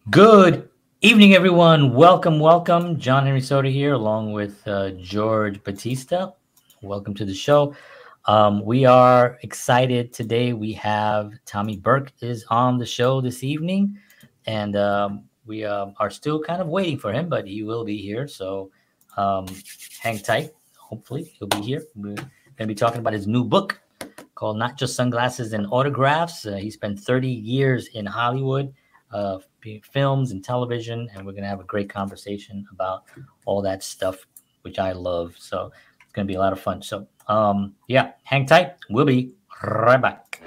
Good evening, everyone. Welcome. John Henry Soda here, along with George Batista. Welcome to the show. We are excited today. We have Tommy Burke is on the show this evening, and we are still kind of waiting for him, but he will be here. So um, hang tight. Hopefully, he'll be here. We're going to be talking about his new book called Not Just Sunglasses and Autographs. He spent 30 years in Hollywood, films and television, and we're going to have a great conversation about all that stuff, which I love. So it's going to be a lot of fun. So, yeah, hang tight. We'll be right back.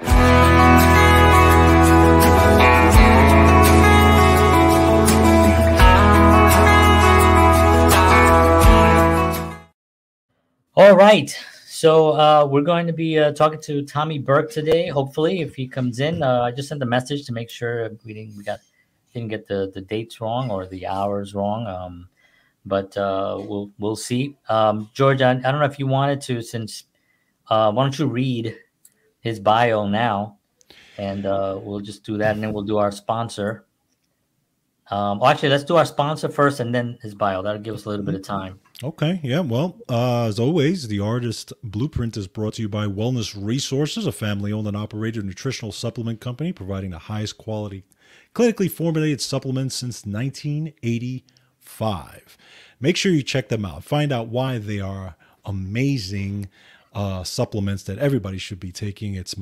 All right. So we're going to be talking to Tommy Burke today. Hopefully, if he comes in, I just sent a message to make sure we didn't get the dates wrong or the hours wrong. But we'll see. George, I don't know if you wanted to, since why don't you read his bio now, and we'll just do that, and then we'll do our sponsor. Actually, let's do our sponsor first, and then his bio. That'll give us a little bit of time. Okay, yeah. Well, as always, the Artist Blueprint is brought to you by Wellness Resources, a family-owned and operated nutritional supplement company providing the highest quality, clinically formulated supplements since 1985. Make sure you check them out. Find out why they are amazing supplements that everybody should be taking. It's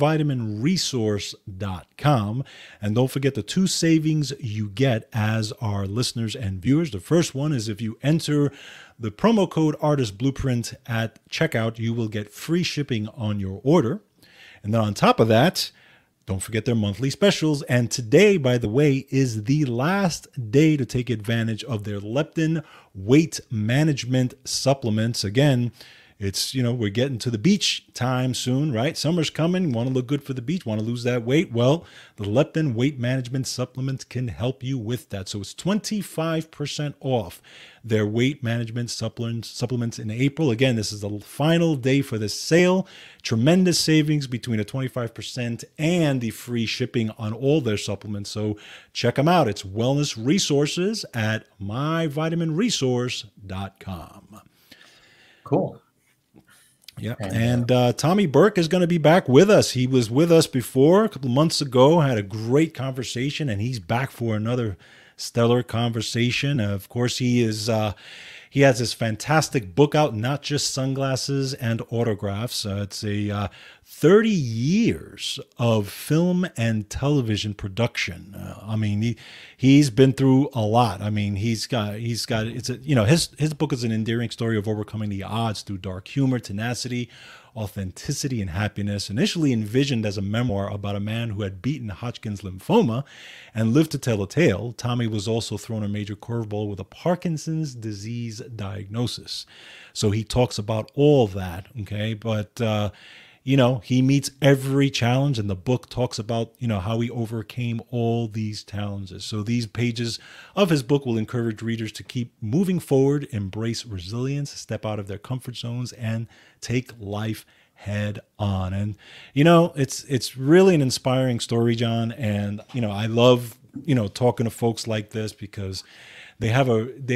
myvitaminresource.com. And don't forget the 2 savings you get as our listeners and viewers. The first one is if you enter the promo code Artist Blueprint at checkout, you will get free shipping on your order. And then on top of that, don't forget their monthly specials. And today, by the way, is the last day to take advantage of their leptin weight management supplements. Again, it's, we're getting to the beach time soon, right? Summer's coming. Want to look good for the beach, want to lose that weight. Well, the leptin weight management supplements can help you with that. So it's 25% off their weight management supplements in April. Again, this is the final day for this sale. Tremendous savings between the 25% and the free shipping on all their supplements. So check them out. It's Wellness Resources at myvitaminresource.com. Cool. Yeah, and Tommy Burke is going to be back with us. He was with us before a couple of months ago, had a great conversation, and he's back for another stellar conversation. Of course, he has this fantastic book out, Not Just Sunglasses and Autographs. It's a 30 years of film and television production. He's been through a lot. His book is an endearing story of overcoming the odds through dark humor, tenacity, authenticity, and happiness. Initially envisioned as a memoir about a man who had beaten Hodgkin's lymphoma and lived to tell a tale, Tommy was also thrown a major curveball with a Parkinson's disease diagnosis. So he talks about all that, okay? But he meets every challenge, and the book talks about, how he overcame all these challenges. So these pages of his book will encourage readers to keep moving forward, embrace resilience, step out of their comfort zones, and take life head on. And, it's really an inspiring story, John. And, I love, talking to folks like this because they have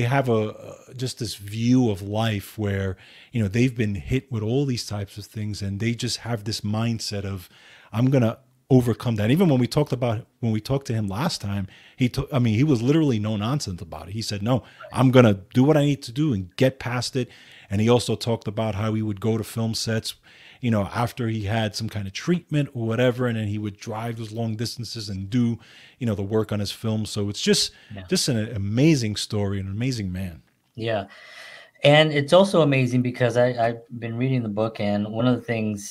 just this view of life where, they've been hit with all these types of things, and they just have this mindset of, I'm going to overcome that. Even when we talked to him last time, he was literally no nonsense about it. He said, no, I'm going to do what I need to do and get past it. And he also talked about how he would go to film sets, after he had some kind of treatment or whatever, and then he would drive those long distances and do, the work on his film. So it's just an amazing story, an amazing man. Yeah. And it's also amazing because I've been reading the book, and one of the things,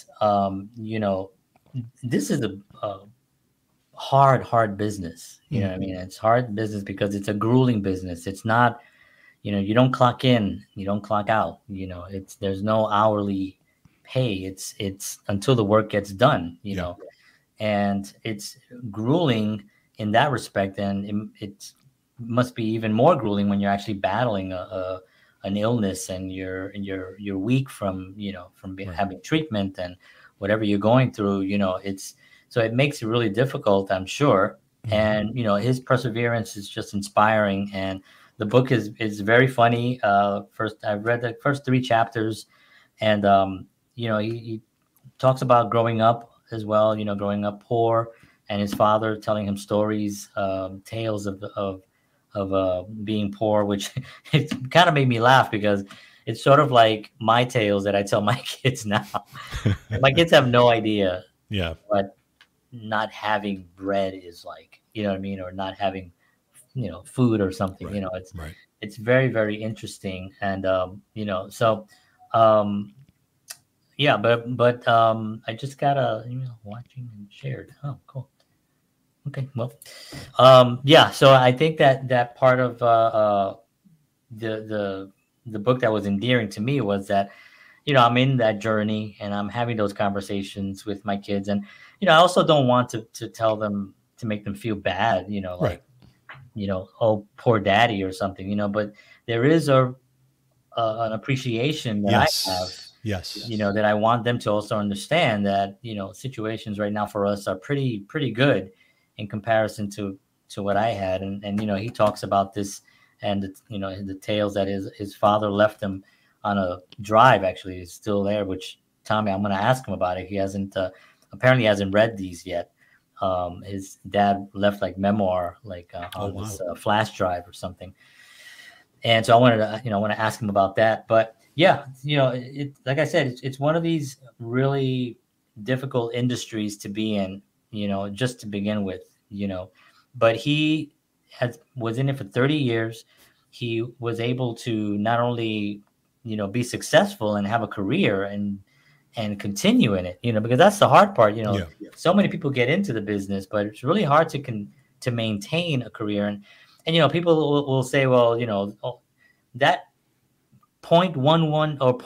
this is a hard business. It's hard business because it's a grueling business. It's not, you don't clock in, you don't clock out. There's no hourly pay. It's until the work gets done. And it's grueling in that respect, and it must be even more grueling when you're actually battling an illness and you're weak from having treatment and whatever you're going through. So it makes it really difficult, I'm sure. and his perseverance is just inspiring. And the book is very funny. First, I read the first 3 chapters, and he talks about growing up as well. Growing up poor, and his father telling him stories, tales of being poor, which it kind of made me laugh because it's sort of like my tales that I tell my kids now. My kids have no idea what not having bread is like, you know what I mean? Or not having, food or something, it's very, very interesting. And, so, yeah, but I just got watching and shared. Oh, cool. Okay. Well, yeah. So I think that part of, the book that was endearing to me was that, I'm in that journey and I'm having those conversations with my kids. And, I also don't want to tell them, to make them feel bad, like, oh, poor daddy or something, but there is an appreciation that I have, that I want them to also understand that, situations right now for us are pretty good in comparison to what I had. And, he talks about this and, the tales that his father left him on a drive, actually is still there, which Tommy, I'm going to ask him about it. He apparently hasn't read these yet. His dad left like memoir, like on this flash drive or something. And so I wanted to, ask him about that. But yeah, like I said, it's one of these really difficult industries to be in, just to begin with, but he was in it for 30 years. He was able to not only, be successful and have a career and continue in it, because that's the hard part, So many people get into the business, but it's really hard to maintain a career. And people will say, well, that 0.11 or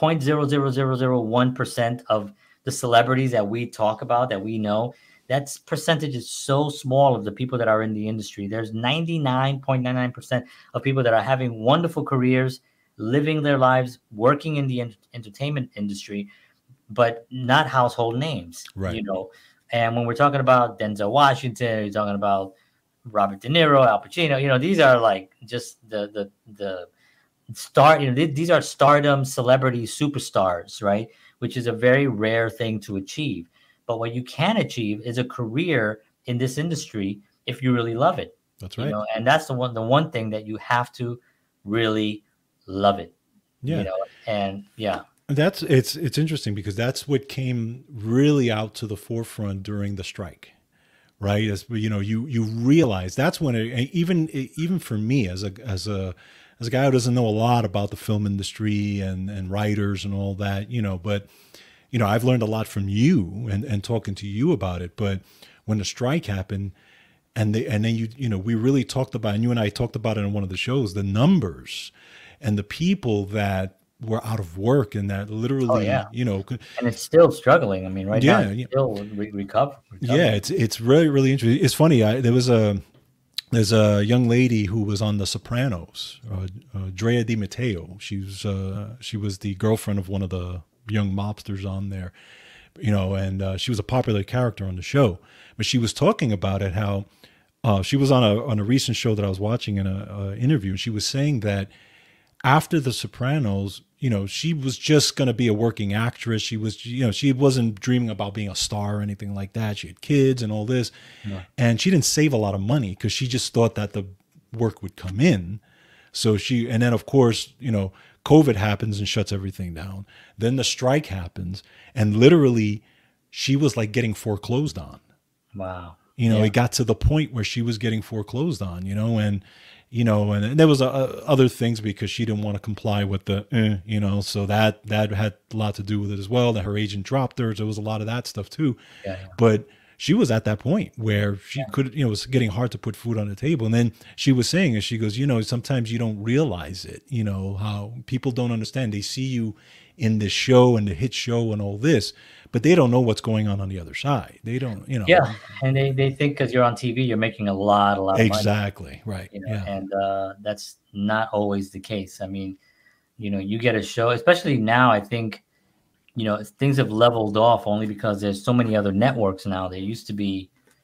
0.00001% of the celebrities that we talk about, that we know, that percentage is so small of the people that are in the industry. There's 99.99% of people that are having wonderful careers, living their lives, working in the entertainment industry, but not household names, right? And when we're talking about Denzel Washington, you're talking about Robert De Niro, Al Pacino, these are like just the star, these are stardom celebrity superstars, right? Which is a very rare thing to achieve. But what you can achieve is a career in this industry if you really love it. That's right. And that's the one thing that you have to really love it. Yeah. And yeah. It's interesting because that's what came really out to the forefront during the strike, right? As you realize that's when even for me as a guy who doesn't know a lot about the film industry and writers and all that, but I've learned a lot from you and talking to you about it. But when the strike happened, and then we really talked about, and you and I talked about it in one of the shows, the numbers and the people that were out of work and that literally, and it's still struggling. I mean, right now, it's still recovering. Yeah, it's really, really interesting. It's funny. There's a young lady who was on The Sopranos, Drea Di Matteo. She was the girlfriend of one of the young mobsters on there, and she was a popular character on the show. But she was talking about it, how she was on a recent show that I was watching in a interview, and she was saying that after The Sopranos, she was just going to be a working actress. She was, she wasn't dreaming about being a star or anything like that. She had kids and all this, and she didn't save a lot of money because she just thought that the work would come in. So and then of course, COVID happens and shuts everything down. Then the strike happens, and literally she was like getting foreclosed on. Wow. It got to the point where she was getting foreclosed on, and there was other things because she didn't want to comply with the, so that had a lot to do with it as well, that her agent dropped her. So there was a lot of that stuff too. But she was at that point where she could, it was getting hard to put food on the table. And then she was saying, and she goes, sometimes you don't realize it, how people don't understand. They see you in this show and the hit show and all this, but they don't know what's going on the other side. They don't, Yeah, and they think because you're on TV, you're making a lot of money. Exactly, right. And that's not always the case. I mean, you get a show, especially now, I think, things have leveled off only because there's so many other networks now. There used to be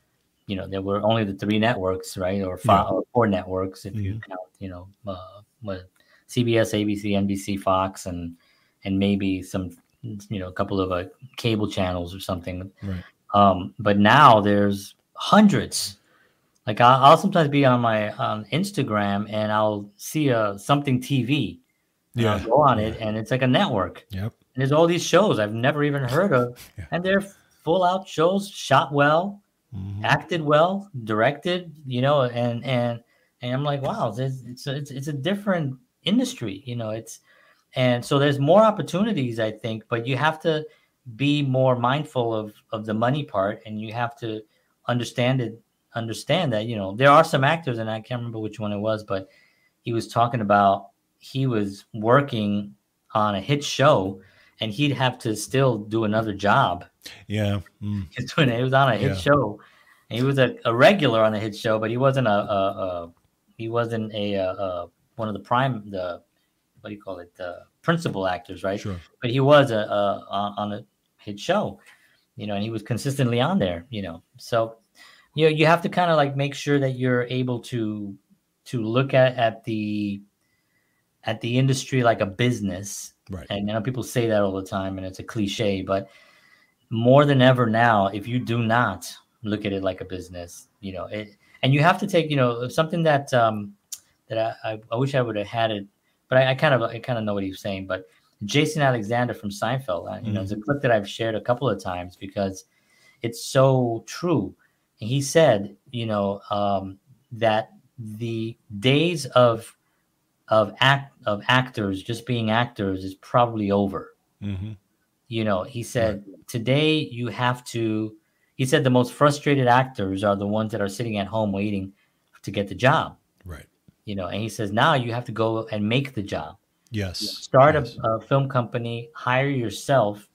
there were only the 3 networks, right? Or 5 or 4 networks if you count, CBS, ABC, NBC, Fox, and maybe some, a couple of cable channels or something. Right. But now there's hundreds. Like I'll sometimes be on Instagram and I'll see something TV. And I'll go on it and it's like a network. Yep. And there's all these shows I've never even heard of, and they're full out shows, shot well, acted well, directed, and I'm like, wow, it's a different industry, and so there's more opportunities, I think, but you have to be more mindful of the money part, and you have to understand that, there are some actors, and I can't remember which one it was, but he was talking about he was working on a hit show and he'd have to still do another job. Yeah. He was on a hit show, and he was a regular on the hit show, but he wasn't one of the principal actors, right? Sure. But he was on a hit show, and he was consistently on there, so you have to kind of like make sure that you're able to look at the industry like a business. Right. And people say that all the time, and it's a cliche, but more than ever now, if you do not look at it like a business, and you have to take, something that I wish I would have had it, but I kind of know what he's saying. But Jason Alexander from Seinfeld, it's a clip that I've shared a couple of times because it's so true. And he said, that the days of actors just being actors is probably over. He said today he said the most frustrated actors are the ones that are sitting at home waiting to get the job. Right. And he says now you have to go and make the job. Yes. Start a film company, hire yourself,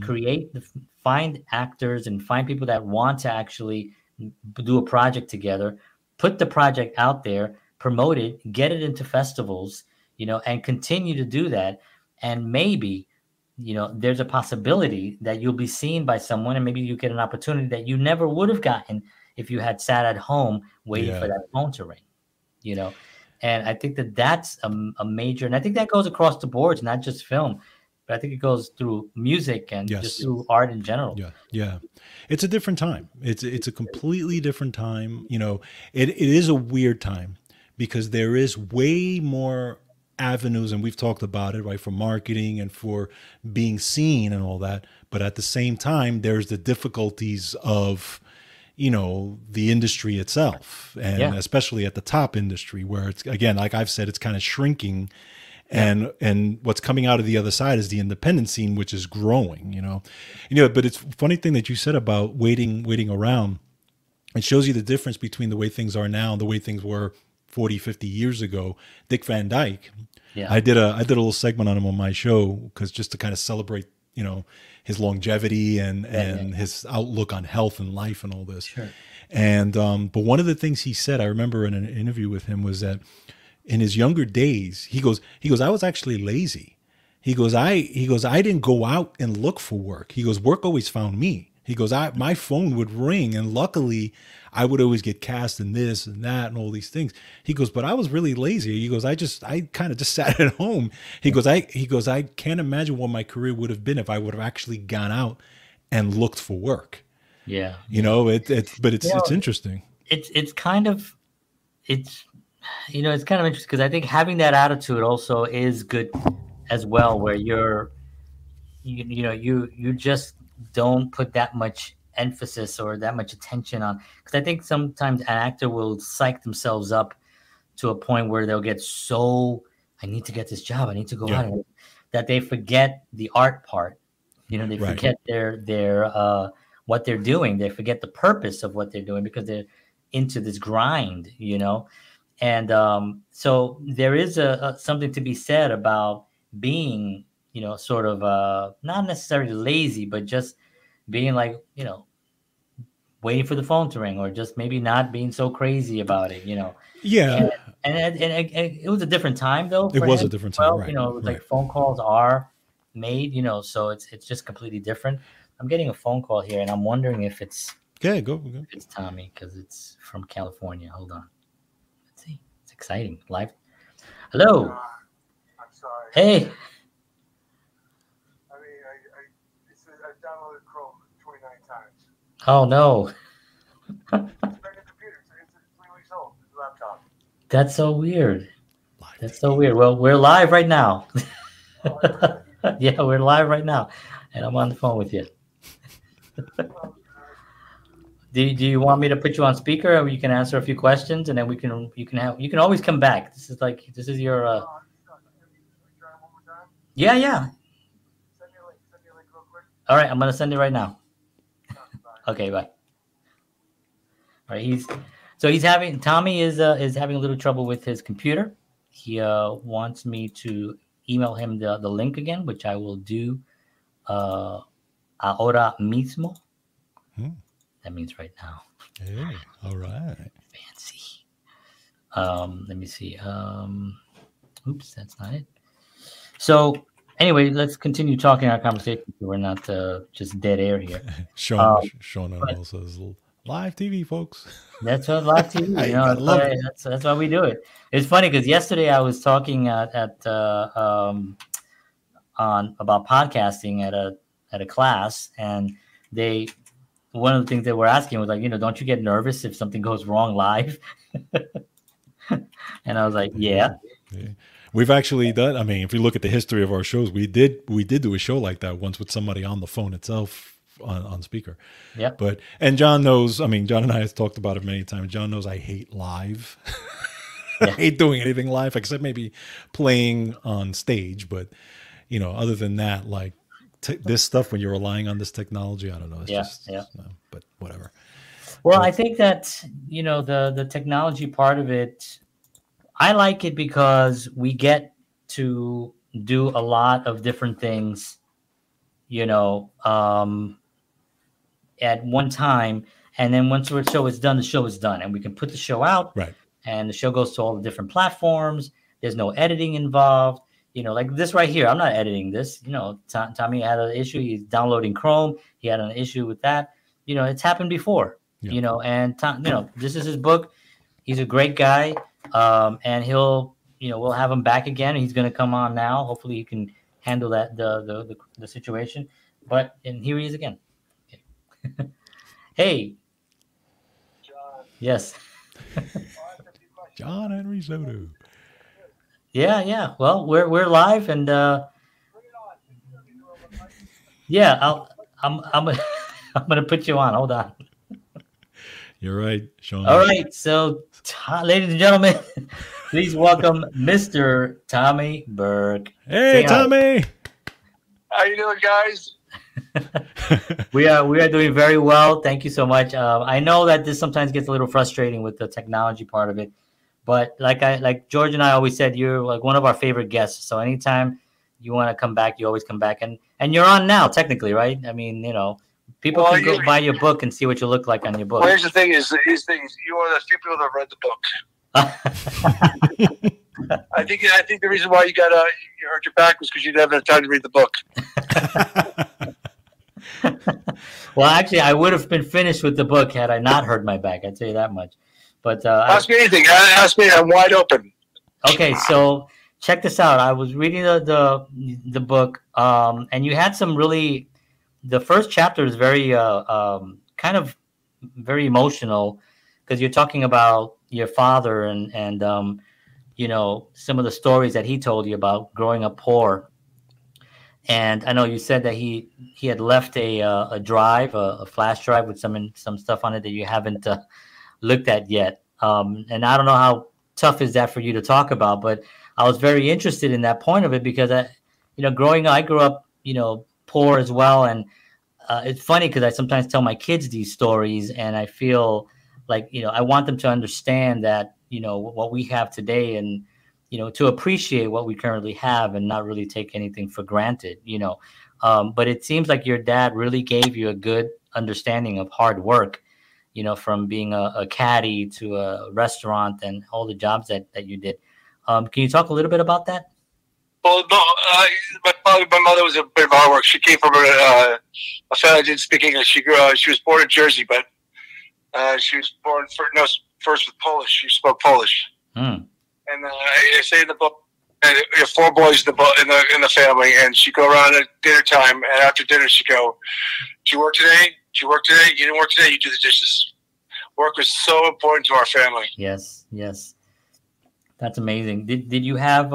find actors and find people that want to actually do a project together, put the project out there, promote it, get it into festivals, and continue to do that. And maybe, there's a possibility that you'll be seen by someone, and maybe you get an opportunity that you never would have gotten if you had sat at home waiting for that phone to ring, And I think that's a major, and I think that goes across the boards, not just film, but I think it goes through music and just through art in general. Yeah. It's a different time. It's a completely different time. It is a weird time because there is way more avenues, and we've talked about it, right, for marketing and for being seen and all that. But at the same time, there's the difficulties of, the industry itself, and especially at the top industry where it's, again, like I've said, it's kind of shrinking. And what's coming out of the other side is the independent scene, which is growing, but it's a funny thing that you said about waiting around. It shows you the difference between the way things are now and the way things were 40, 50 years ago. Dick Van Dyke. Yeah. I did a little segment on him on my show because just to kind of celebrate, his longevity and his outlook on health and life and all this. Sure. And, but one of the things he said, I remember in an interview with him, was that in his younger days, he goes, I was actually lazy. He goes, I didn't go out and look for work. He goes, work always found me. He goes, my phone would ring, and luckily I would always get cast in this and that and all these things. He goes, but I was really lazy. He goes, I kind of just sat at home. He goes, I can't imagine what my career would have been if I would have actually gone out and looked for work. Yeah. It's interesting. It's kind of interesting because I think having that attitude also is good as well, where you just don't put that much emphasis or that much attention on, because I think sometimes an actor will psych themselves up to a point where they'll get I need to get this job, I need to go out, that they forget the art part. They forget their what they're doing. They forget the purpose of what they're doing because they're into this grind, And so there is something to be said about being, sort of not necessarily lazy, but just being like, waiting for the phone to ring, or just maybe not being so crazy about it, Yeah. And it was a different time though. It was a different time, right? It was like phone calls are made, so it's just completely different. I'm getting a phone call here, and I'm wondering if it's Okay, go. It's Tommy because it's from California. Hold on. Let's see. It's exciting. Live. Hello. I'm sorry. Hey. I mean, I've downloaded Chrome 29 times. Oh no. It's a brand new computer. It's 3 weeks old. It's a laptop. That's so weird. That's so weird. Well, we're live right now. Yeah, we're live right now, and I'm on the phone with you. Do you want me to put you on speaker, or you can answer a few questions, and then you can always come back. This is your yeah. Send me a link real quick. All right, I'm gonna send it right now. Okay, bye. All right, Tommy is having a little trouble with his computer. He wants me to email him the link again, which I will do ahora mismo. That means right now. Hey, all right. Fancy. Let me see. Oops, that's not it. So anyway, let's continue talking our conversation. We're not just dead air here. Sean says live TV, folks. That's what live TV. You know, that's why we do it. It's funny because yesterday I was talking about podcasting at a class, and one of the things they were asking was like, don't you get nervous if something goes wrong live? And I was like, yeah. We've actually done. I mean, if you look at the history of our shows, we did do a show like that once with somebody on the phone itself on speaker. Yeah. And John knows. I mean, John and I have talked about it many times. John knows I hate live. I hate doing anything live except maybe playing on stage. But other than that, like this stuff when you're relying on this technology, I don't know. It's but whatever. Well, I think that the technology part of it, I like it because we get to do a lot of different things, at one time. And then once the show is done, and we can put the show out. Right. And the show goes to all the different platforms. There's no editing involved. Like this right here, I'm not editing this. Tommy had an issue. He's downloading Chrome. He had an issue with that. It's happened before. Yeah. And this is his book. He's a great guy. And we'll have him back again. He's going to come on now. Hopefully he can handle that, the situation. And here he is again. Okay. Hey. John. Yes. John Henry Soto. Yeah. Well, we're live, and yeah, I'm gonna put you on. Hold on. You're right, Sean. All right, so ladies and gentlemen, please welcome Mr. Tommy Burke. Hey, Tommy. How you doing, guys? We are doing very well. Thank you so much. I know that this sometimes gets a little frustrating with the technology part of it, but like George and I always said, you're like one of our favorite guests. So anytime you want to come back, you always come back, and you're on now, technically, right? I mean, people can go buy your book and see what you look like on your book. Well, here's the thing: is you are the few people that read the book. I think the reason why you hurt your back was because you didn't have enough time to read the book. Well, actually, I would have been finished with the book had I not hurt my back. I'd tell you that much. But ask me anything. Ask me. I'm wide open. Okay, so check this out. I was reading the book, and you had some really. The first chapter is very kind of very emotional because you're talking about your father and some of the stories that he told you about growing up poor. And I know you said that he had left a drive, a flash drive with some stuff on it that you haven't looked at yet. And I don't know how tough is that for you to talk about, but I was very interested in that point of it because I grew up, poor as well. And it's funny because I sometimes tell my kids these stories and I feel like, I want them to understand that, what we have today and, to appreciate what we currently have and not really take anything for granted, but it seems like your dad really gave you a good understanding of hard work, from being a caddy to a restaurant and all the jobs that you did. Can you talk a little bit about that? Well, no, my mother was a bit of hard work. She came from a family that didn't speak English. She was born in Jersey, but She was born first with Polish. She spoke Polish. Mm. And I say in the book, and you have 4 boys in the family, and she go around at dinner time, and after dinner she go, "Did you work today? Did you work today? You didn't work today. You do the dishes." Work was so important to our family. Yes, that's amazing. Did you have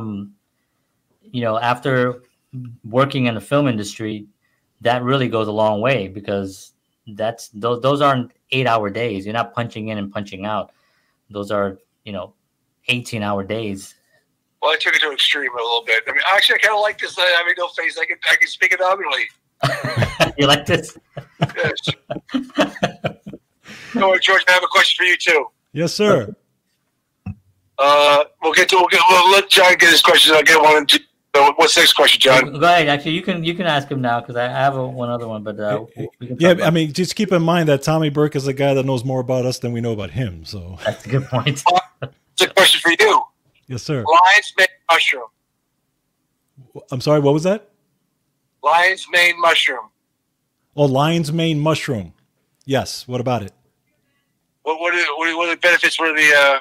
after working in the film industry, that really goes a long way, because those aren't 8-hour days. You're not punching in and punching out. Those are 18-hour days. Well, I took it to an extreme a little bit. I mean, actually, I kind of like this. I mean, no face. I can speak it nominally. You like this? Yes. No, George, I have a question for you too. Yes, sir. We'll let John get his questions. I'll get one and two. What's the next question, John? Go ahead. Actually, you can ask him now, because I have one other one. But I mean, just keep in mind that Tommy Burke is a guy that knows more about us than we know about him. So that's a good point. It's a question for you. Yes, sir. Lion's mane mushroom. I'm sorry, what was that? Lion's mane mushroom. Oh, lion's mane mushroom. Yes. What about it? What are the benefits? What are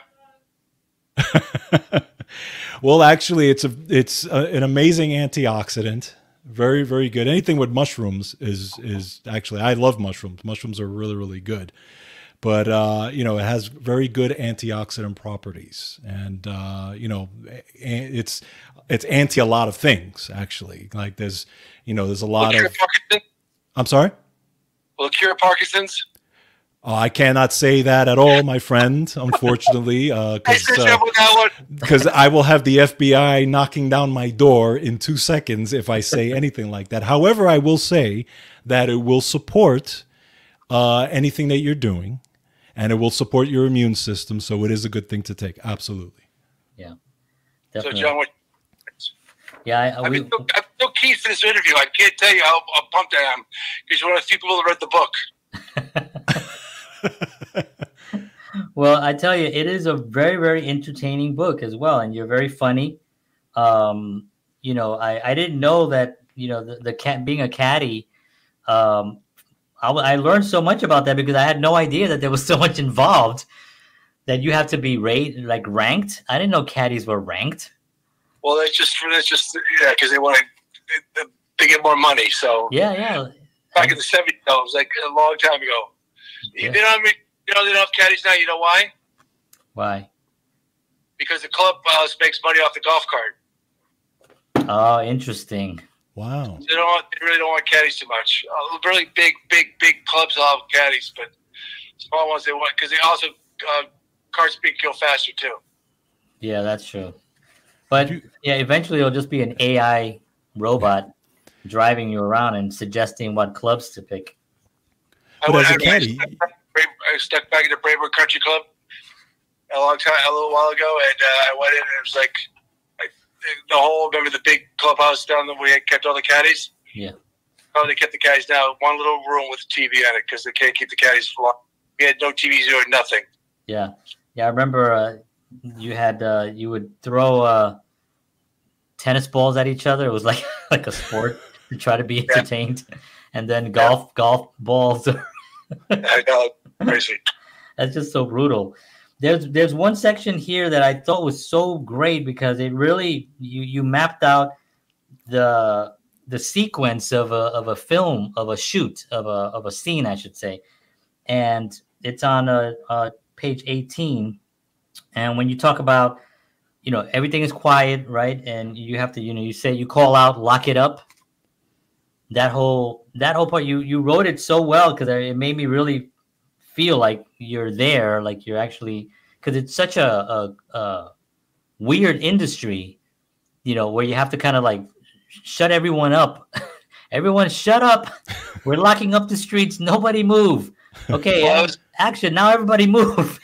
the Well, actually, it's an amazing antioxidant. Very, very good. Anything with mushrooms is actually, I love mushrooms. Mushrooms are really, really good. But it has very good antioxidant properties, and it's anti a lot of things, actually. Like there's a lot of. I'm sorry. Will it cure Parkinson's? I cannot say that at all, my friend, unfortunately, because I will have the FBI knocking down my door in 2 seconds if I say anything like that. However, I will say that it will support anything that you're doing, and it will support your immune system, so it is a good thing to take. Absolutely. Yeah, definitely. So, John, yeah, I'm so keen for this interview. I can't tell you how pumped I am, because you're one of the few people that read the book. Well, I tell you, it is a very, very entertaining book as well, and you're very funny. I didn't know that the cat being a caddy. I learned so much about that, because I had no idea that there was so much involved, that you have to be ranked. I didn't know caddies were ranked. Well, that's just because they get more money. So yeah. Back in the 70s, it was like a long time ago. Yeah. They don't have caddies now. You know why? Why? Because the clubhouse makes money off the golf cart. Oh, interesting. Wow. They really don't want caddies too much. Really big clubs will have caddies, but small ones they want, because they also carts being killed faster too. Yeah, that's true. But eventually it'll just be an AI robot driving you around and suggesting what clubs to pick. But as a caddy, I stuck back into Braeburn Country Club a little while ago, and I went in, and it was like remember the big clubhouse down there where we had kept all the caddies? Yeah. Oh, they kept the caddies now. One little room with a TV on it, because they can't keep the caddies for long. We had no TVs or nothing. Yeah. I remember you would throw tennis balls at each other. It was like a sport to try to be entertained. And then golf balls. I know, crazy. That's just so brutal. There's one section here that I thought was so great, because it really you mapped out the sequence of a film, of a shoot, of a scene, I should say, and it's on page 18. And when you talk about everything is quiet, right, and you have to you call out, lock it up. That whole part, you wrote it so well, because it made me really feel like you're there, like you're actually, because it's such a weird industry, where you have to kind of like shut everyone up. Everyone shut up. We're locking up the streets. Nobody move. Okay, action. Now everybody move.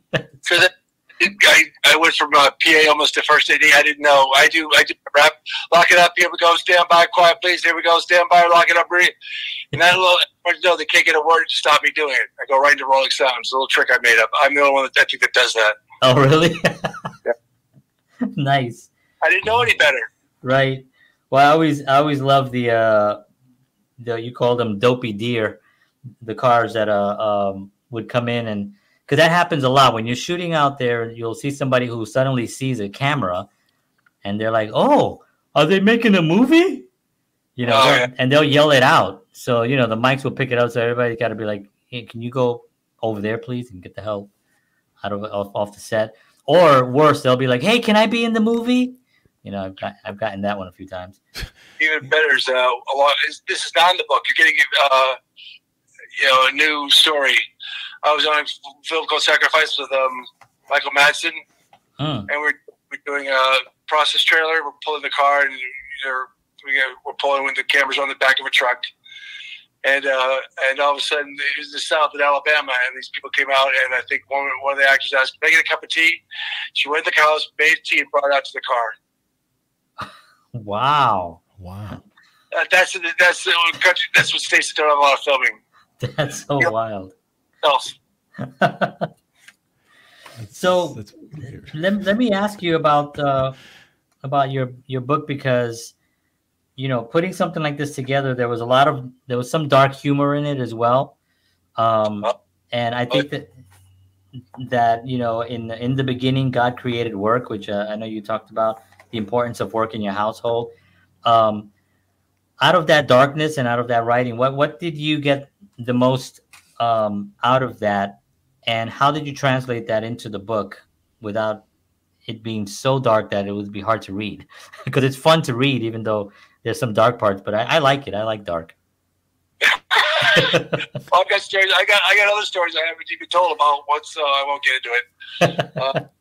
I went from PA almost to first AD. I didn't know. I do rap. Lock it up. Here we go. Stand by. Quiet, please. Here we go. Stand by. Lock it up. Breathe. And they can't get a word to stop me doing it. I go right into Rolling Sound. It's a little trick I made up. I'm the only one that does that. Oh, really? Yeah. Nice. I didn't know any better. Right. Well, I always love the you call them dopey deer, the cars that would come in, and because that happens a lot when you're shooting out there, you'll see somebody who suddenly sees a camera, and they're like, "Oh, are they making a movie?" You know, and they'll yell it out. So the mics will pick it up. So everybody got to be like, "Hey, can you go over there, please, and get the hell out of off the set?" Or worse, they'll be like, "Hey, can I be in the movie?" I've gotten that one a few times. Even better is a lot. This is not in the book. You're getting a new story. I was on a film called Sacrifice with Michael Madsen, and we're doing a process trailer. We're pulling the car, and we're pulling when the camera's on the back of a truck. And all of a sudden, it was the South in Alabama, and these people came out, and I think one of the actors asked, "Can I get a cup of tea?" She went to the house, made tea, and brought it out to the car. Wow! That's what Stacy did on a lot of filming. That's so wild. Else. So let me ask you about your book, because putting something like this together, there was some dark humor in it as well, and I think that in the beginning, God created work, which I know you talked about the importance of work in your household. Out of that darkness and out of that writing, what did you get the most out of that, and how did you translate that into the book without it being so dark that it would be hard to read? Because it's fun to read, even though there's some dark parts, but I like it. I like dark. Well, I've got stories. I got other stories I haven't even told about. I won't get into it.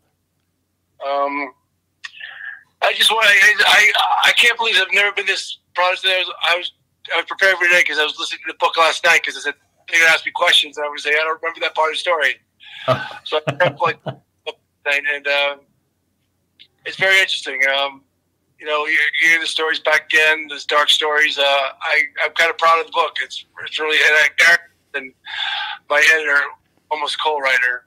I can't believe I've never been this proud. I was prepared for today because I was listening to the book last night, because I said they're gonna ask me questions, and I would say I don't remember that part of the story. So I prepared for and it's very interesting. You hear the stories back again, those dark stories. I'm kind of proud of the book. It's really, and my editor, almost co-writer,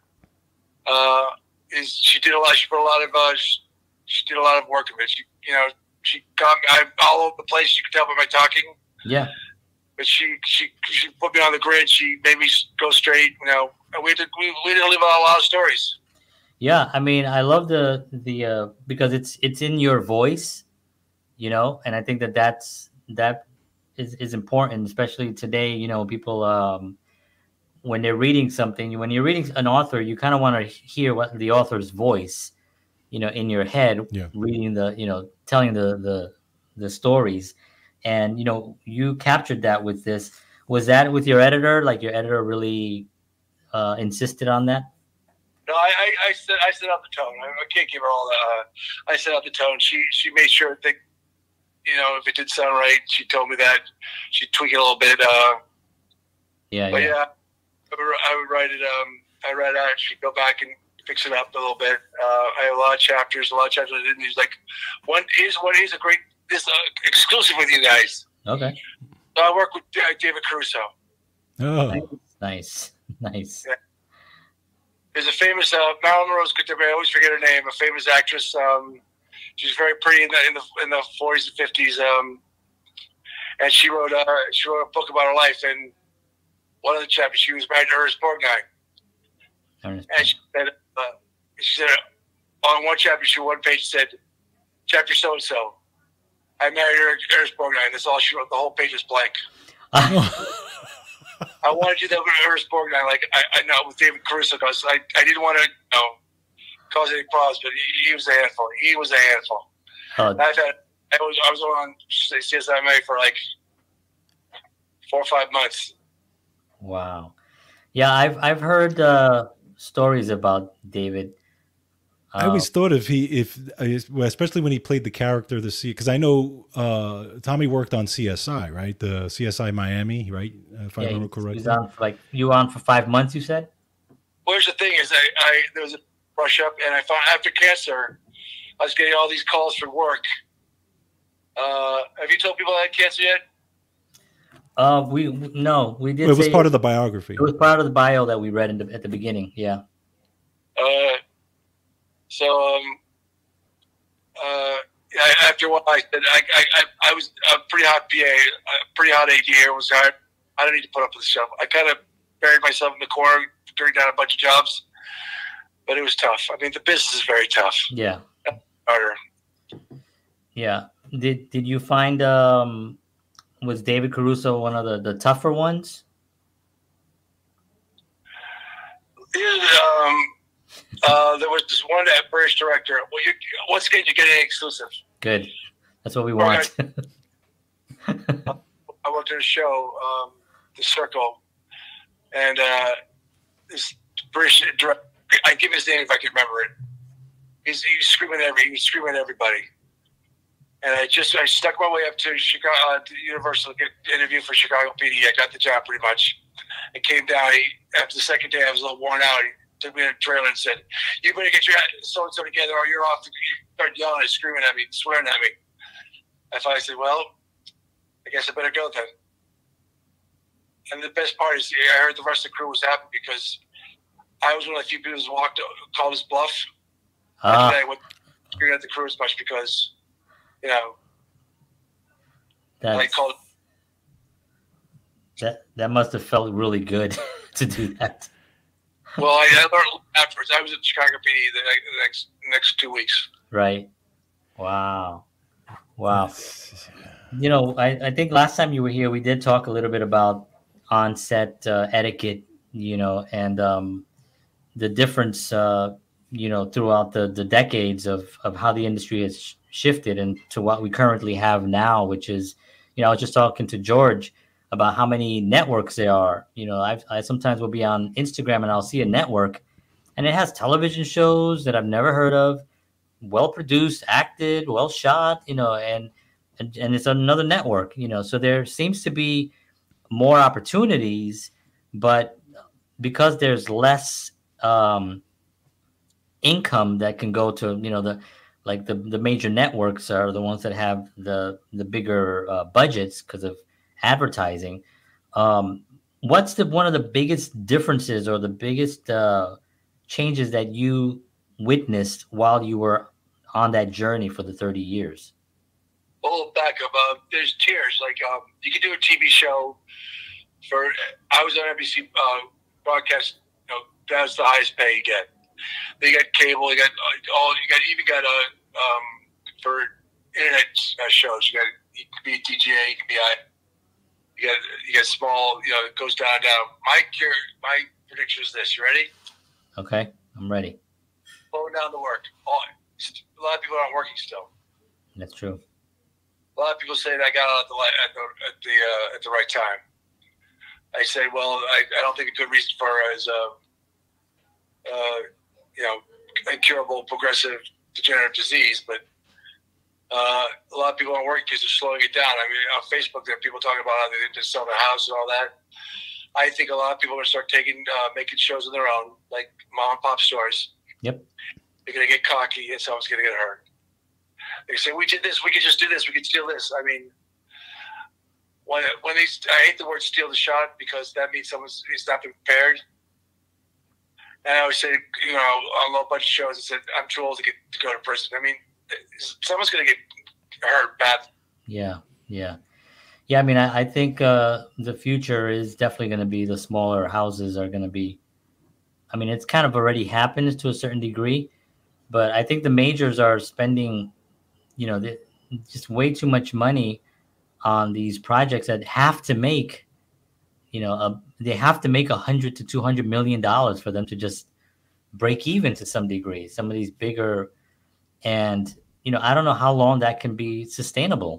she did a lot. She put a lot of she did a lot of work of it. She got me. I'm all over the place. You can tell by my talking. Yeah. But she put me on the grid. She made me go straight. And we did live out a lot of stories. Yeah, I mean, I love the because it's in your voice, and I think that is important, especially today. People when they're reading something, when you're reading an author, you kind of want to hear what the author's voice, in your head, reading telling the stories, and you captured that with this. Was that with your editor? Like, your editor really insisted on that? No, I set out the tone. I can't give her all that. I set out the tone. She made sure that if it did sound right, she told me that. She'd tweak it a little bit. I would write it. I read it out. She'd go back and fix it up a little bit. I have a lot of chapters. I didn't use. Like, one is a great. This exclusive with you guys. Okay. So I work with David Caruso. Oh, nice. Yeah. There's a famous Marilyn Monroe's contemporary. I always forget her name. A famous actress. She's very pretty in the 40s and 50s. And she wrote a book about her life. And one of the chapters, she was married to Ernest Borgnine. And she said on one chapter, one page said, "Chapter so and so. I married Ernest Borgnine." That's all she wrote. The whole page is blank. I wanted to do that with Ernest Borgnine, like I know with David Caruso, because I didn't want to cause any problems, but he was a handful. He was a handful. I was on CSI for like 4 or 5 months. Wow. Yeah, I've heard stories about David. I always thought especially when he played the character because I know Tommy worked on CSI, right? The CSI Miami, right? If I remember correctly. He was on you were on for 5 months, you said? Well, here's the thing: is there was a brush up, and I found after cancer, I was getting all these calls for work. Have you told people I had cancer yet? We did. It was part of the biography. It was part of the bio that we read at the beginning. Yeah. After a while, I said I was a pretty hot PA, a pretty hot AD here. Was hard. I don't need to put up with this stuff. I kind of buried myself in the corner, turned down a bunch of jobs, but it was tough. I mean, the business is very tough. Yeah. Harder. Yeah. Did you find was David Caruso one of the tougher ones? There was this one British director. Well, once again, you're getting exclusive. Good. That's what we want. I worked at a show, The Circle, and this British director, I give his name if I can remember it. He's screaming at everybody. And I stuck my way up to Chicago, to Universal to get the interview for Chicago PD. I got the job pretty much. I came down. After the second day, I was a little worn out. He took me in a trailer and said, "You better get your so-and-so together or you're off." He started yelling and screaming at me, swearing at me. I finally said, "Well, I guess I better go then." And the best part is I heard the rest of the crew was happy because I was one of the few people who called his bluff. I wouldn't scream at the crew as much because, you know, I called that must have felt really good to do that. Well, I learned afterwards. I was at Chicago PD the next 2 weeks. Right. Wow. You know, I think last time you were here, we did talk a little bit about on-set etiquette, you know, and the difference, you know, throughout the decades of how the industry has shifted and to what we currently have now, which is, you know, I was just talking to George about how many networks there are. You know, I sometimes will be on Instagram and I'll see a network and it has television shows that I've never heard of, well produced, acted, well shot, you know, and it's another network, you know. So there seems to be more opportunities, but because there's less income that can go to, you know, the major networks are the ones that have the bigger budgets because of advertising. What's one of the biggest differences or the biggest changes that you witnessed while you were on that journey for the 30 years? Well, back up. There's tiers. Like you can do a TV show for. I was on NBC broadcast. You know, that's the highest pay you get. They got cable. You got for internet shows. You could be a DJ. You could be you got small. You know, it goes down. My prediction is this. You ready? Okay, I'm ready. Slowing down the work. A lot of people aren't working still. That's true. A lot of people say that I got out at the right time. I say, well, I don't think a good reason for it is you know, incurable progressive degenerative disease, but a lot of people aren't working because they're slowing it down. I mean, on Facebook, there are people talking about how they just sell their house and all that. I think a lot of people are going to start making shows of their own, like mom and pop stores. Yep. They're going to get cocky and someone's going to get hurt. They say, we did this, we could just do this, we could steal this. I mean, I hate the word steal the shot because that means someone's not prepared. And I always say, you know, on a bunch of shows, I said, I'm too old to go to prison. I mean, someone's going to get hurt bad. Yeah. I mean, I think the future is definitely going to be the smaller houses are going to be. I mean, it's kind of already happened to a certain degree, but I think the majors are spending, you know, just way too much money on these projects that have to make, you know, they have to make $100 to $200 million for them to just break even to some degree. Some of these bigger, and you know, I don't know how long that can be sustainable.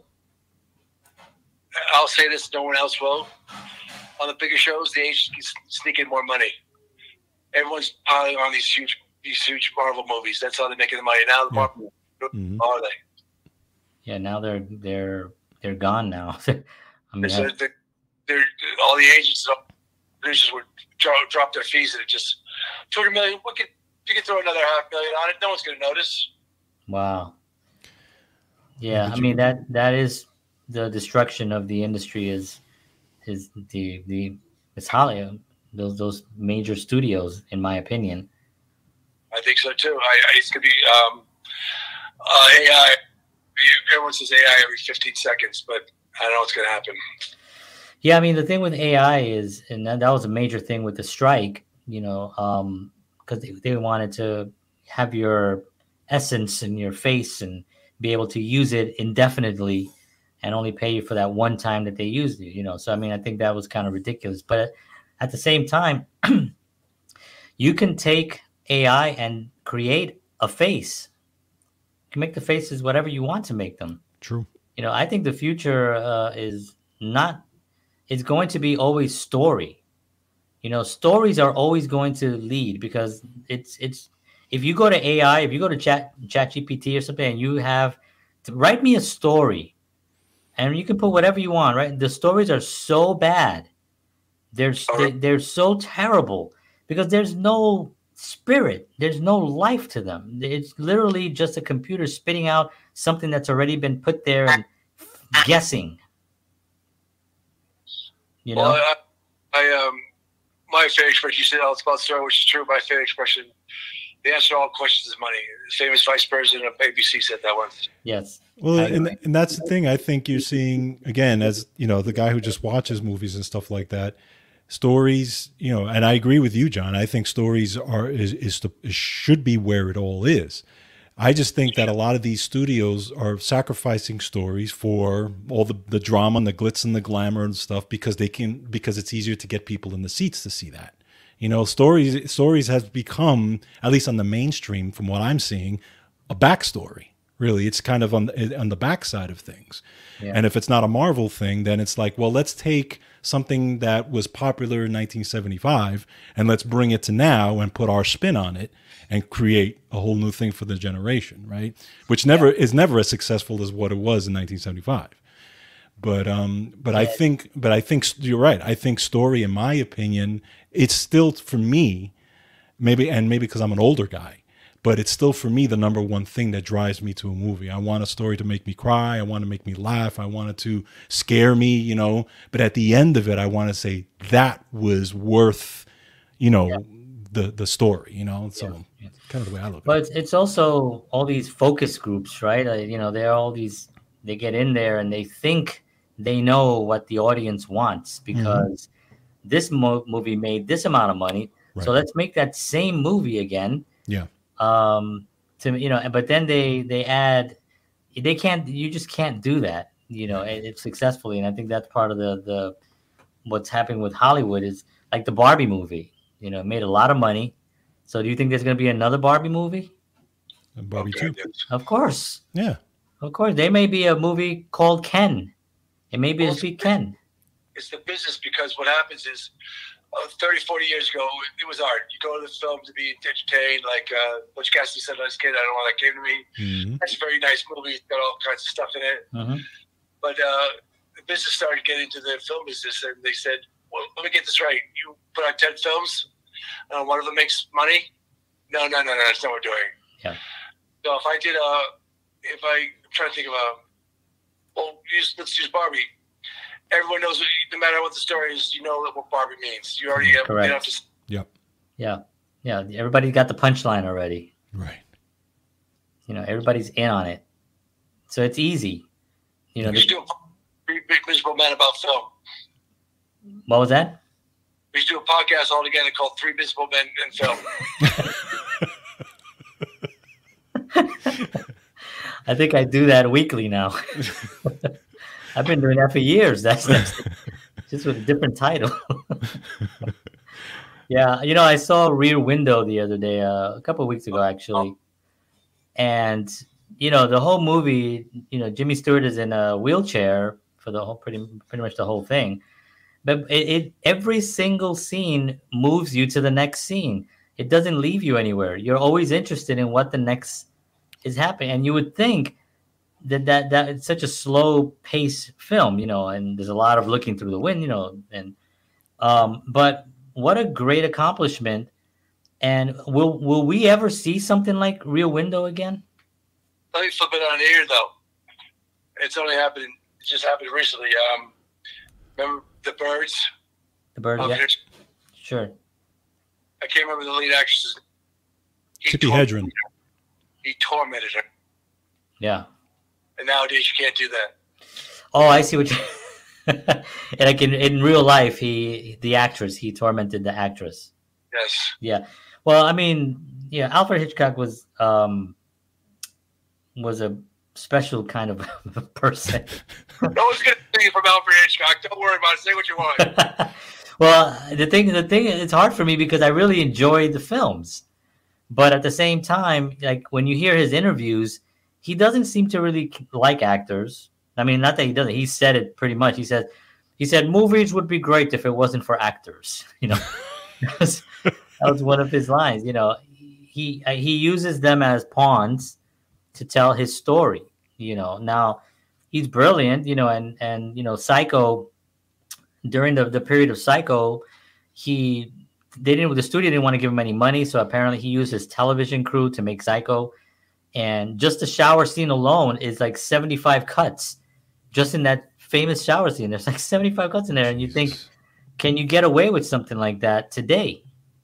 I'll say this: no one else will. On the bigger shows, the agents sneak in more money. Everyone's piling on these huge Marvel movies. That's how they're making the money now. The Marvel, are they? Yeah, now they're gone now. I mean, so they're all the agents, producers would drop their fees, and it just $200 million. You could throw another $500,000 on it. No one's going to notice. Wow. Yeah, I mean that is the destruction of the industry. Is it's Hollywood, those major studios, in my opinion. I think so too. It's going to be AI. Everyone says AI every 15 seconds, but I don't know what's going to happen. Yeah, I mean, the thing with AI is, and that was a major thing with the strike, because they wanted to have your essence in your face and be able to use it indefinitely and only pay you for that one time that they used it. So, I mean, I think that was kind of ridiculous. But at the same time, you can take AI and create a face. You can make the faces whatever you want to make them. True. I think the future is going to be always story. Stories are always going to lead, because it's if you go to AI, if you go to ChatGPT or something, and you have to write me a story, and you can put whatever you want, right? The stories are so bad. They're so terrible because there's no spirit. There's no life to them. It's literally just a computer spitting out something that's already been put there and guessing. Well, my favorite expression, you said all it's about story, which is true. My favorite expression, the answer to all questions is money. The famous vice president of ABC said that once. Yes. Well, and that's the thing. I think you're seeing, again, as the guy who just watches movies and stuff like that, stories, and I agree with you, John. I think stories should be where it all is. I just think that a lot of these studios are sacrificing stories for all the drama and the glitz and the glamour and stuff because it's easier to get people in the seats to see that. Stories has become, at least on the mainstream, from what I'm seeing, a backstory. Really, it's kind of on the backside of things. Yeah. And if it's not a Marvel thing, then it's like, well, let's take something that was popular in 1975 and let's bring it to now and put our spin on it and create a whole new thing for the generation, right? Which is never as successful as what it was in 1975. But I think you're right. I think story, in my opinion, it's still, for me, maybe because I'm an older guy, but it's still, for me, the number one thing that drives me to a movie. I want a story to make me cry. I want to make me laugh. I want it to scare me, But at the end of it, I want to say that was worth, the story, So kind of the way I look at it. But it's also all these focus groups, right? They're all these. They get in there and they think they know what the audience wants because this movie made this amount of money, right. So let's make that same movie again. Yeah. But then they add, you just can't do that, it's successfully. And I think that's part of the what's happening with Hollywood is like the Barbie movie, it made a lot of money. So do you think there's going to be another Barbie movie? And Barbie 2. Of course. Yeah. Of course. There may be a movie called Ken. It may be Ken. It's the business, because what happens is 30, 40 years ago, it was art. You go to the film to be entertained, like Butch Cassidy said as a kid. I don't know why that came to me. Mm-hmm. That's a very nice movie. It's got all kinds of stuff in it. Mm-hmm. But the business started getting into the film business, and they said, well, let me get this right. You put out 10 films, one of them makes money? No, that's not what we're doing. Yeah. So if I did I'm trying to think of let's use Barbie. Everyone knows, no matter what the story is, you know what Barbie means. You already have to. Yep. Yeah. Everybody got the punchline already. Right. Everybody's in on it, so it's easy. You should do Three Big Miserable Men about film. What was that? We should do a podcast all together called Three Miserable Men and Film. I think I do that weekly now. I've been doing that for years. That's just with a different title. Yeah, I saw Rear Window the other day, a couple of weeks ago, actually. And, the whole movie, Jimmy Stewart is in a wheelchair for the whole, pretty much the whole thing. But every single scene moves you to the next scene. It doesn't leave you anywhere. You're always interested in what the next is happening. And you would think that it's such a slow pace film, and there's a lot of looking through the wind, but what a great accomplishment. And will we ever see something like Rear Window again? Let me flip it on here, though. It just happened recently. Remember The Birds? The Birds, yeah. Sure. I can't remember the lead actress. Tippi Hedren. He tormented her. Yeah. And nowadays you can't do that. Oh, I see what you. And in real life, the actress, he tormented the actress. Yes. Yeah. Well, I mean, yeah, Alfred Hitchcock was a special kind of person. No one's gonna see you from Alfred Hitchcock. Don't worry about it. Say what you want. Well, the thing, it's hard for me because I really enjoy the films, but at the same time, like when you hear his interviews, he doesn't seem to really like actors. I mean, not that he doesn't. He said it pretty much. He said movies would be great if it wasn't for actors. You know, that was one of his lines. You know, he uses them as pawns to tell his story. You know, now he's brilliant. You know, and you know, Psycho. During the period of Psycho, the studio didn't want to give him any money, so apparently he used his television crew to make Psycho. And just the shower scene alone is like 75 cuts, just in that famous shower scene. There's like 75 cuts in there, and you think, can you get away with something like that today?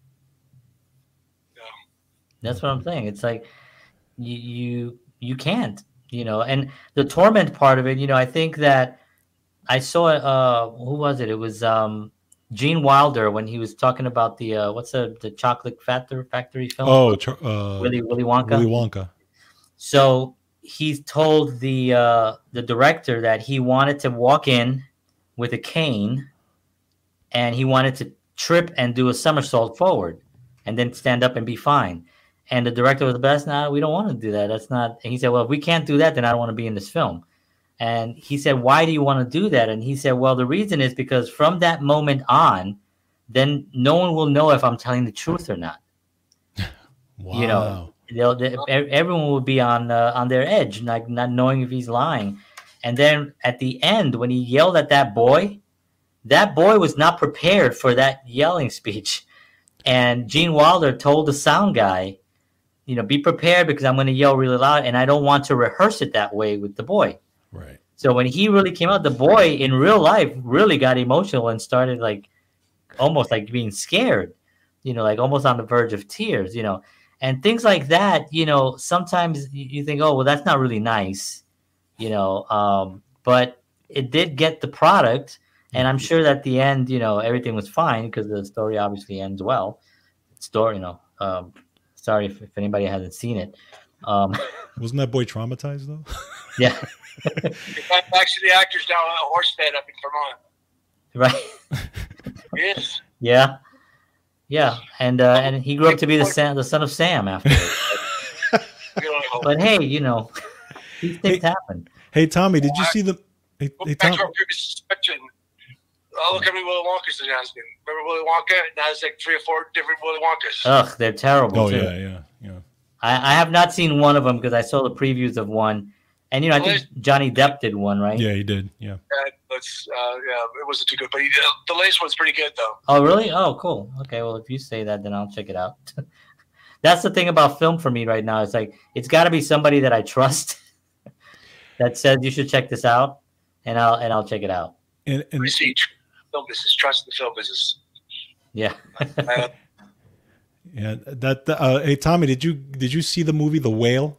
No. That's what I'm saying. It's like you can't, you know. And the torment part of it, you know, I think that I saw who was it? It was Gene Wilder when he was talking about the what's the chocolate factory film? Oh, Willy Wonka. Willy Wonka. So he told the director that he wanted to walk in with a cane, and he wanted to trip and do a somersault forward, and then stand up and be fine. And the director was the best. No, we don't want to do that. That's not. And he said, well, if we can't do that, then I don't want to be in this film. And he said, why do you want to do that? And he said, well, the reason is because from that moment on, then no one will know if I'm telling the truth or not. Wow. You know, everyone will be on their edge, like not knowing if he's lying. And then at the end, when he yelled at that boy was not prepared for that yelling speech. And Gene Wilder told the sound guy, you know, be prepared because I'm going to yell really loud, and I don't want to rehearse it that way with the boy. Right. So when he really came out, the boy in real life really got emotional and started like almost like being scared, you know, like almost on the verge of tears, you know, and things like that. You know, sometimes you think, oh, well, that's not really nice, you know, but it did get the product. And I'm sure that at the end, you know, everything was fine because the story obviously ends well. Story, you know, sorry if anybody hasn't seen it. Wasn't that boy traumatized though? Yeah. Actually, the actor's now a horse bed up in Vermont. Right. Yes. Yeah. Yeah. And he grew up to be the son of Sam afterwards. But hey, you know, these things happen. Hey, Tommy, did you see the? Hey, back to our previous discussion. Oh, look how many Willy Wonkas there has been. Remember Willy Wonka? Now there's like 3 or 4 different Willy Wonkas. Ugh, they're terrible. Oh, too. Yeah. I have not seen one of them because I saw the previews of one. And, you know, I think Johnny Depp did one, right? Yeah, he did. Yeah. Yeah, it wasn't too good. But the latest one's pretty good, though. Oh, really? Oh, cool. Okay, well, if you say that, then I'll check it out. That's the thing about film for me right now. It's like, it's got to be somebody that I trust that says you should check this out, and I'll check it out. And film business, trust the film business. Yeah. Yeah. Hey, Tommy, did you see the movie The Whale?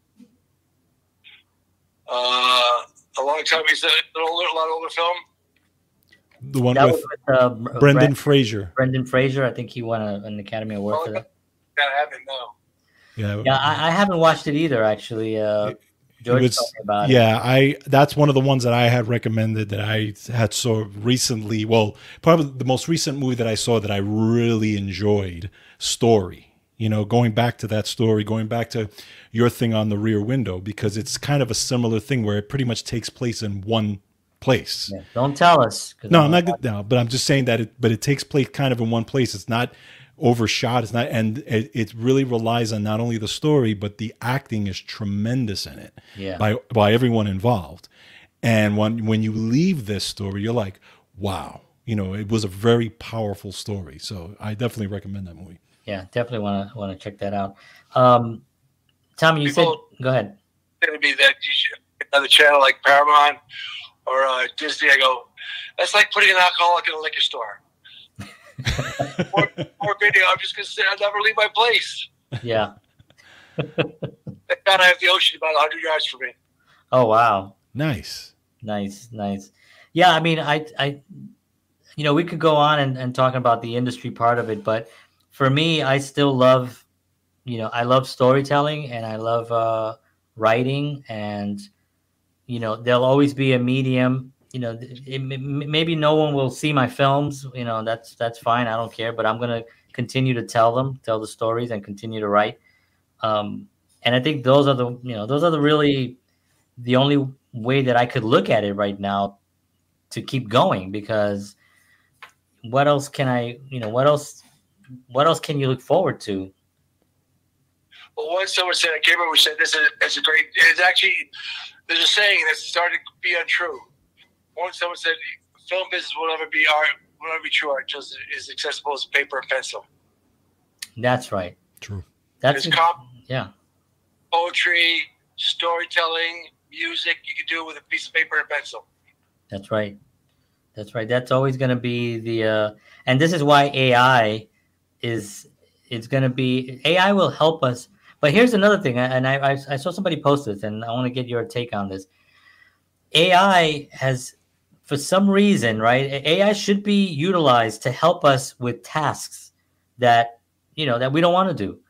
A long time. Is that a lot older film? The one with Brendan Fraser. Brendan Fraser. I think he won an Academy Award for that. I haven't, no. Yeah, I haven't watched it either, actually. George told me about it. Yeah, that's one of the ones that I had recommended that I had saw recently. Well, probably the most recent movie that I saw that I really enjoyed, Story. You know, going back to that story, going back to your thing on the Rear Window, because it's kind of a similar thing where it pretty much takes place in one place. Yeah, don't tell us. No, I'm not good now, but I'm just saying that it takes place kind of in one place. It's not overshot. It's not, and it really relies on not only the story, but the acting is tremendous in it. Yeah. By everyone involved. And when you leave this story, you're like, wow, you know, it was a very powerful story. So I definitely recommend that movie. Yeah, definitely want to check that out. Tommy, you said, go ahead. It's going to be that you should another channel like Paramount or Disney. I go, that's like putting an alcoholic in a liquor store. More video. I'm just going to say I'll never leave my place. Yeah. Thank God I have the ocean about 100 yards from me. Oh, wow. Nice. Yeah, I mean, I you know, we could go on and talk about the industry part of it, but for me, I still love, I love storytelling and I love writing, and there'll always be a medium. Maybe no one will see my films. That's fine. I don't care. But I'm gonna continue to tell the stories, and continue to write. And I think those are the really the only way that I could look at it right now to keep going, because what else can what else can you look forward to? Well, once someone said, I can't remember who said this, it's a great, it's actually, there's a saying that's starting to be untrue. Once someone said, film business will never be art, will never be true art, just as accessible as paper and pencil. That's right. True. Yeah. Poetry, storytelling, music, you can do it with a piece of paper and pencil. That's right. That's always going to be the, and this is why AI AI will help us. But here's another thing, and I saw somebody post this, and I want to get your take on this. AI has, for some reason, right? AI should be utilized to help us with tasks that that we don't want to do.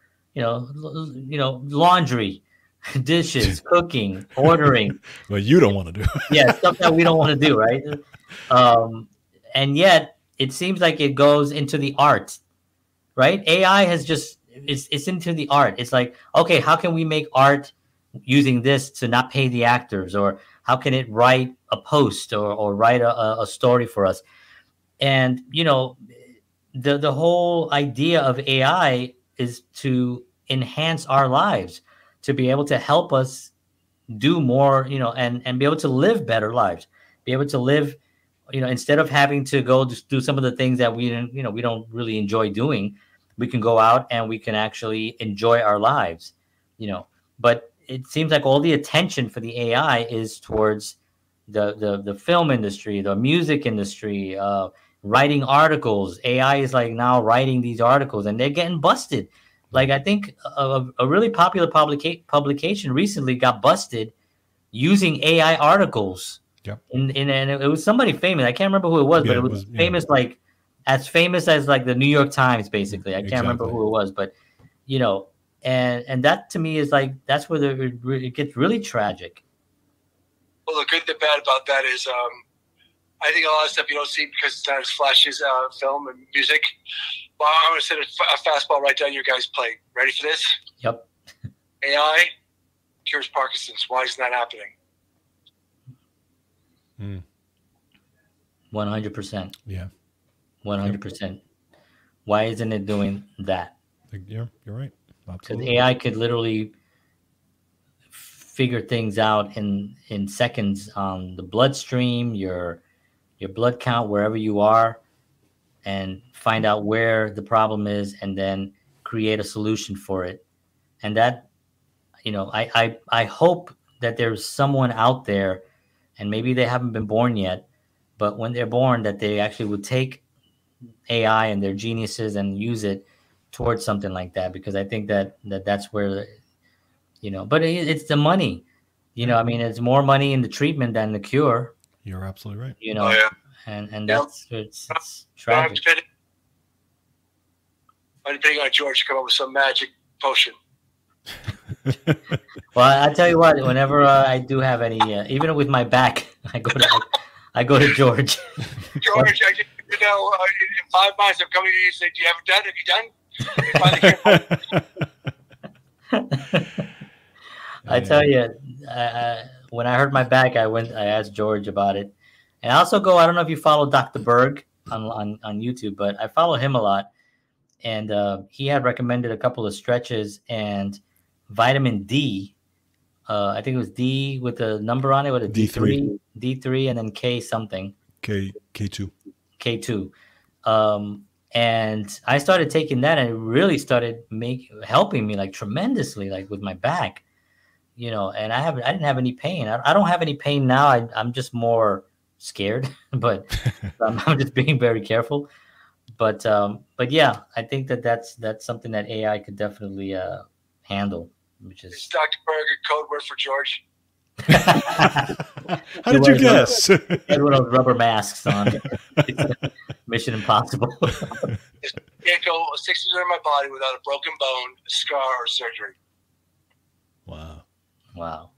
Laundry, dishes, cooking, ordering. Well, you don't want to do. Yeah, stuff that we don't want to do, right? And yet it seems like it goes into the art, right? AI has it's into the art. It's like, okay, how can we make art using this to not pay the actors, or how can it write a post or write a story for us? And the whole idea of AI is to enhance our lives, to be able to help us do more, and be able to live better lives, be able to live, instead of having to go just do some of the things that we don't really enjoy doing. We can go out and we can actually enjoy our lives, but it seems like all the attention for the AI is towards the film industry, the music industry, writing articles. AI is like now writing these articles, and they're getting busted. Like, I think a really popular publication recently got busted using AI articles. Yep. And it was somebody famous. I can't remember who it was, but it was famous, like as famous as like the New York Times, basically. I can't remember who it was, but and that to me is like, that's where it gets really tragic. Well, the good and bad about that is, I think a lot of stuff you don't see because it's not as flashy as film and music. Well, I'm going to send a fastball right down your guys' plate. Ready for this? Yep. AI cures Parkinson's. Why is that happening? 100%. Yeah. 100%. Why isn't it doing that? You're right. Because AI could literally figure things out in seconds on the bloodstream, your blood count, wherever you are, and find out where the problem is, and then create a solution for it. And that, I hope that there's someone out there, and maybe they haven't been born yet, but when they're born, that they actually would take AI and their geniuses and use it towards something like that, because I think that's where, but it's the money, I mean, it's more money in the treatment than the cure. You're absolutely right. Oh, yeah. And that's, it's tragic. I'm depending on George to come up with some magic potion. Well, I tell you what, whenever I do have any, even with my back, I go to George. George, in 5 months I'm coming to you and say, "Do you have it done? Have you done?" I tell you, when I hurt my back, I asked George about it, and I also I don't know if you follow Dr. Berg on YouTube, but I follow him a lot, and he had recommended a couple of stretches and vitamin D. I think it was D with a number on it, with a D3, and then K something. K2. K2. And I started taking that, and it really started helping me like tremendously, like with my back, and I didn't have any pain. I don't have any pain now. I'm just more scared, but I'm just being very careful. But yeah, I think that's something that AI could definitely handle, which is Dr. Berger, code word for George. How did you guess? He had one of those rubber masks on. Mission Impossible. Can't go 6 years in my body without a broken bone, a scar, or surgery. Wow.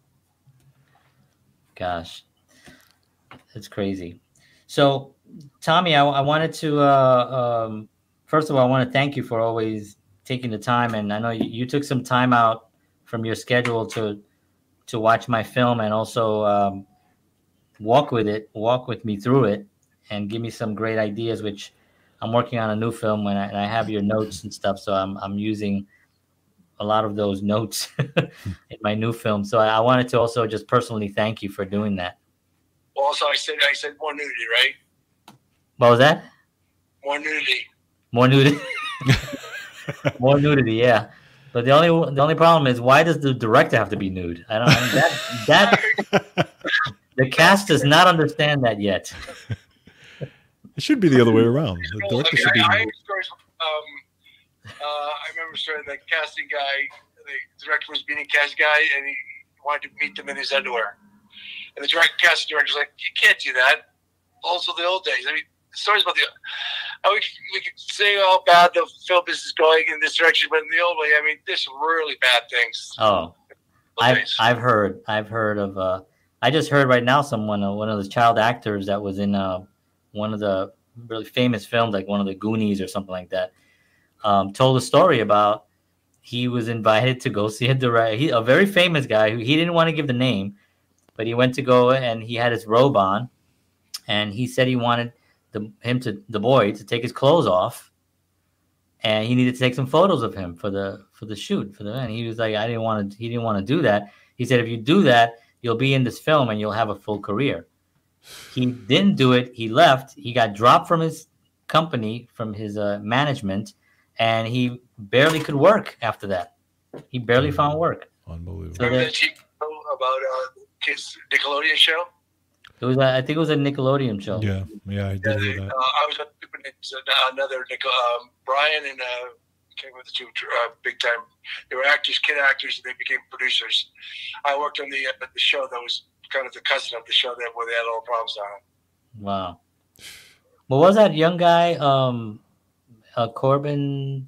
Gosh, that's crazy. So, Tommy, I wanted to first of all, I want to thank you for always taking the time, and I know you took some time out from your schedule to watch my film and also walk with me through it, and give me some great ideas. Which I'm working on a new film, and I have your notes and stuff, so I'm using a lot of those notes in my new film. So I wanted to also just personally thank you for doing that. Well, also, I said more nudity, right? What was that? More nudity. More nudity. More nudity, yeah. But the only problem is, why does the director have to be nude? I don't. That the cast does not understand that yet. It should be the other way around. The director should be. I remember the casting guy, the director was meeting casting guy, and he wanted to meet them in his underwear. And the casting director's like, you can't do that. Also, the old days. I mean, stories about we could say how bad the film business is going in this direction, but in the old way, I mean, there's some really bad things. Oh, I've heard of. I just heard right now one of the child actors that was in one of the really famous films, like one of the Goonies or something like that. Told a story about he was invited to go see a very famous guy who he didn't want to give the name, but he went to go and he had his robe on, and he said he wanted the boy to take his clothes off, and he needed to take some photos of him for the shoot and he was like, he didn't want to do that. He said, if you do that, you'll be in this film and you'll have a full career. He didn't do it. He left. He got dropped from his company, from his management. And he barely could work after that. He barely found work. Unbelievable. So remember that TV show about his Nickelodeon show? I think it was a Nickelodeon show. Yeah, I did hear that. I was on another Brian and came with the two big time. They were kid actors, and they became producers. I worked on the show that was kind of the cousin of the show where they had all the problems on it. Wow. What was that young guy? Corbin,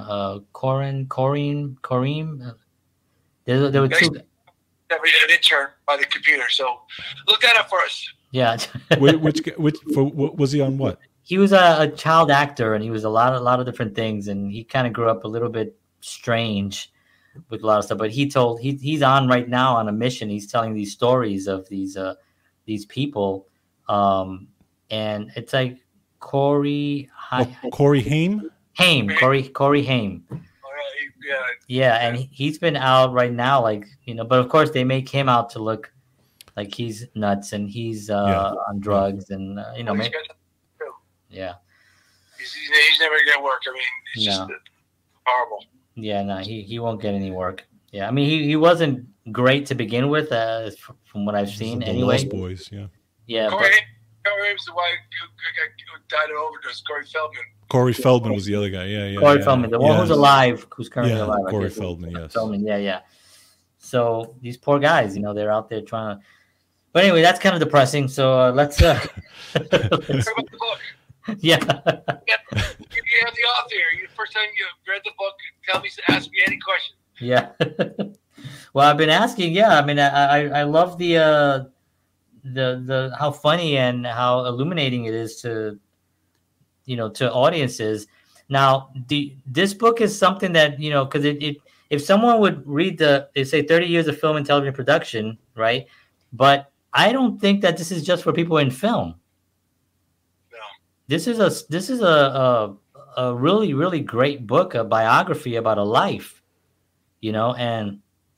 Kareem. There were two. An intern by the computer. So look that up for us. Yeah. What was he on? What? He was a child actor, and he was a lot of different things, and he kind of grew up a little bit strange with a lot of stuff. But he's on right now on a mission. He's telling these stories of these people, and it's like Corey Haim? Corey Haim. Yeah, and he's been out right now, but of course they make him out to look like he's nuts and he's on drugs and yeah. He's never gonna work. I mean, it's just horrible. Yeah, no, he won't get any work. Yeah, I mean he wasn't great to begin with, from what I've seen. Anyway, Lost Boys, yeah. Yeah. Corey Haim's the one who died of overdose. Corey Feldman. Corey Feldman was the other guy. Yeah. Corey Feldman, the one who's alive, who's currently alive. Corey Feldman, yes. Feldman, yeah. So these poor guys, they're out there trying to. But anyway, that's kind of depressing. So let's. Talk about the book. Yeah. You have the author. First time you read the book, ask me any question. Yeah. Well, I've been asking. Yeah, I mean, I love the how funny and how illuminating it is to audiences. Now, this book is something that, because if someone would read they say 30 years of film and television production, right? But I don't think that this is just for people in film. No. This is a really, really great book, a biography about a life, and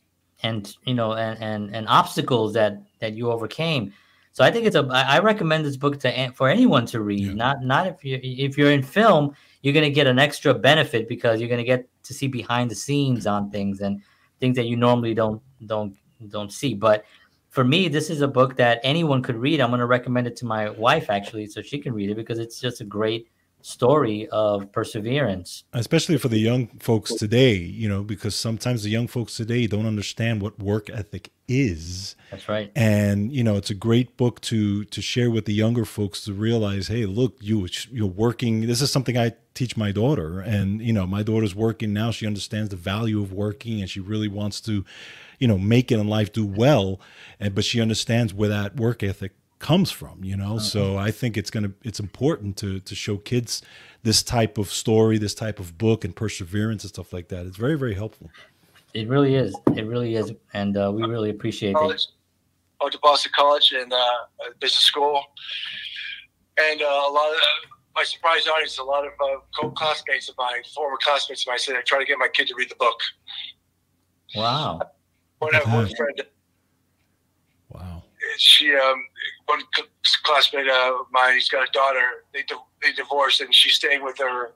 obstacles that you overcame. So I think I recommend this book for anyone to read. Yeah. Not if you're in film, you're going to get an extra benefit because you're going to get to see behind the scenes on things and things that you normally don't see. But for me, this is a book that anyone could read. I'm going to recommend it to my wife actually, so she can read it because it's just a great story of perseverance, especially for the young folks today, you know, because sometimes the young folks today don't understand what work ethic is. That's right. And, you know, it's a great book to share with the younger folks to realize, hey, look, you're working. This is something I teach my daughter. And, you know, my daughter's working now. She understands the value of working, and she really wants to, you know, make it in life, do well. But she understands where that work ethic comes from, you know. So I think it's important to show kids this type of story, this type of book, and perseverance and stuff like that. It's very, very helpful. It really is. It really is. And we really appreciate it. I went to Boston College and business school. And a lot of my surprise audience, a lot of classmates of mine, former classmates of mine, said I try to get my kid to read the book. Wow. One friend. Wow. She, one classmate of mine, he's got a daughter. They divorced, and she's staying with her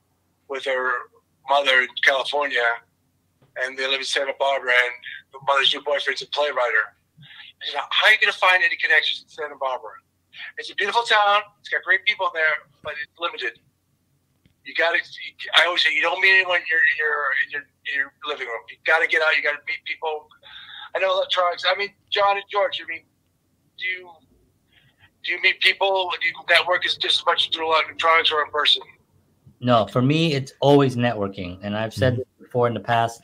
mother in California, and they live in Santa Barbara. And the mother's new boyfriend's a playwright. I said, how are you going to find any connections in Santa Barbara? It's a beautiful town. It's got great people there, but it's limited. You got to. I always say you don't meet anyone in your living room. You got to get out. You got to meet people. I know electronics. I mean, John and George. I mean, do you meet people? Do you network just as much through electronics or in person? No, for me, it's always networking. And I've said this before in the past.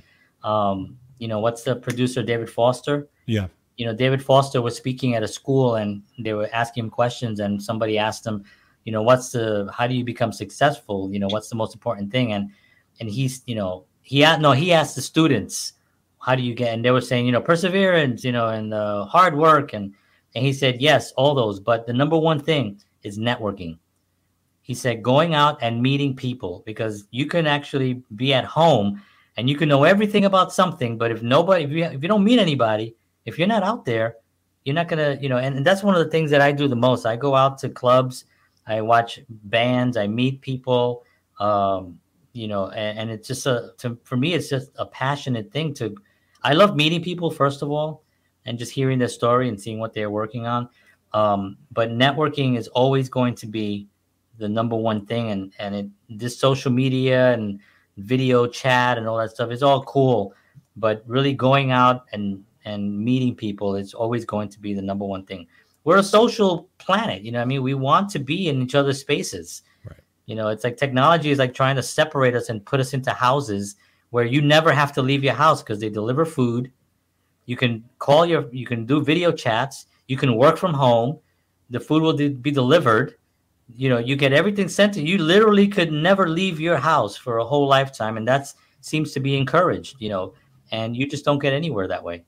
You know, what's the producer, David Foster? Yeah. You know, David Foster was speaking at a school, and they were asking him questions, and somebody asked him, you know, how do you become successful? You know, what's the most important thing? And he's, you know, he asked the students, how do you get, and they were saying, you know, perseverance, you know, and hard work. And he said, yes, all those. But the number one thing is networking. He said, going out and meeting people, because you can actually be at home and you can know everything about something. But if you don't meet anybody, if you're not out there, you're not going to, you know, and that's one of the things that I do the most. I go out to clubs, I watch bands, I meet people, you know, and it's just for me, it's just a passionate thing I love meeting people, first of all, and just hearing their story and seeing what they're working on. But networking is always going to be the number one thing. And this social media and video chat and all that stuff is all cool, but really going out and meeting people is always going to be the number one thing. We're a social planet, you know what I mean? We want to be in each other's spaces. Right. You know, it's like technology is like trying to separate us and put us into houses where you never have to leave your house because they deliver food. You can you can do video chats. You can work from home. The food will be delivered. You know, you get everything sent to you. You literally could never leave your house for a whole lifetime. And that seems to be encouraged, you know, and you just don't get anywhere that way.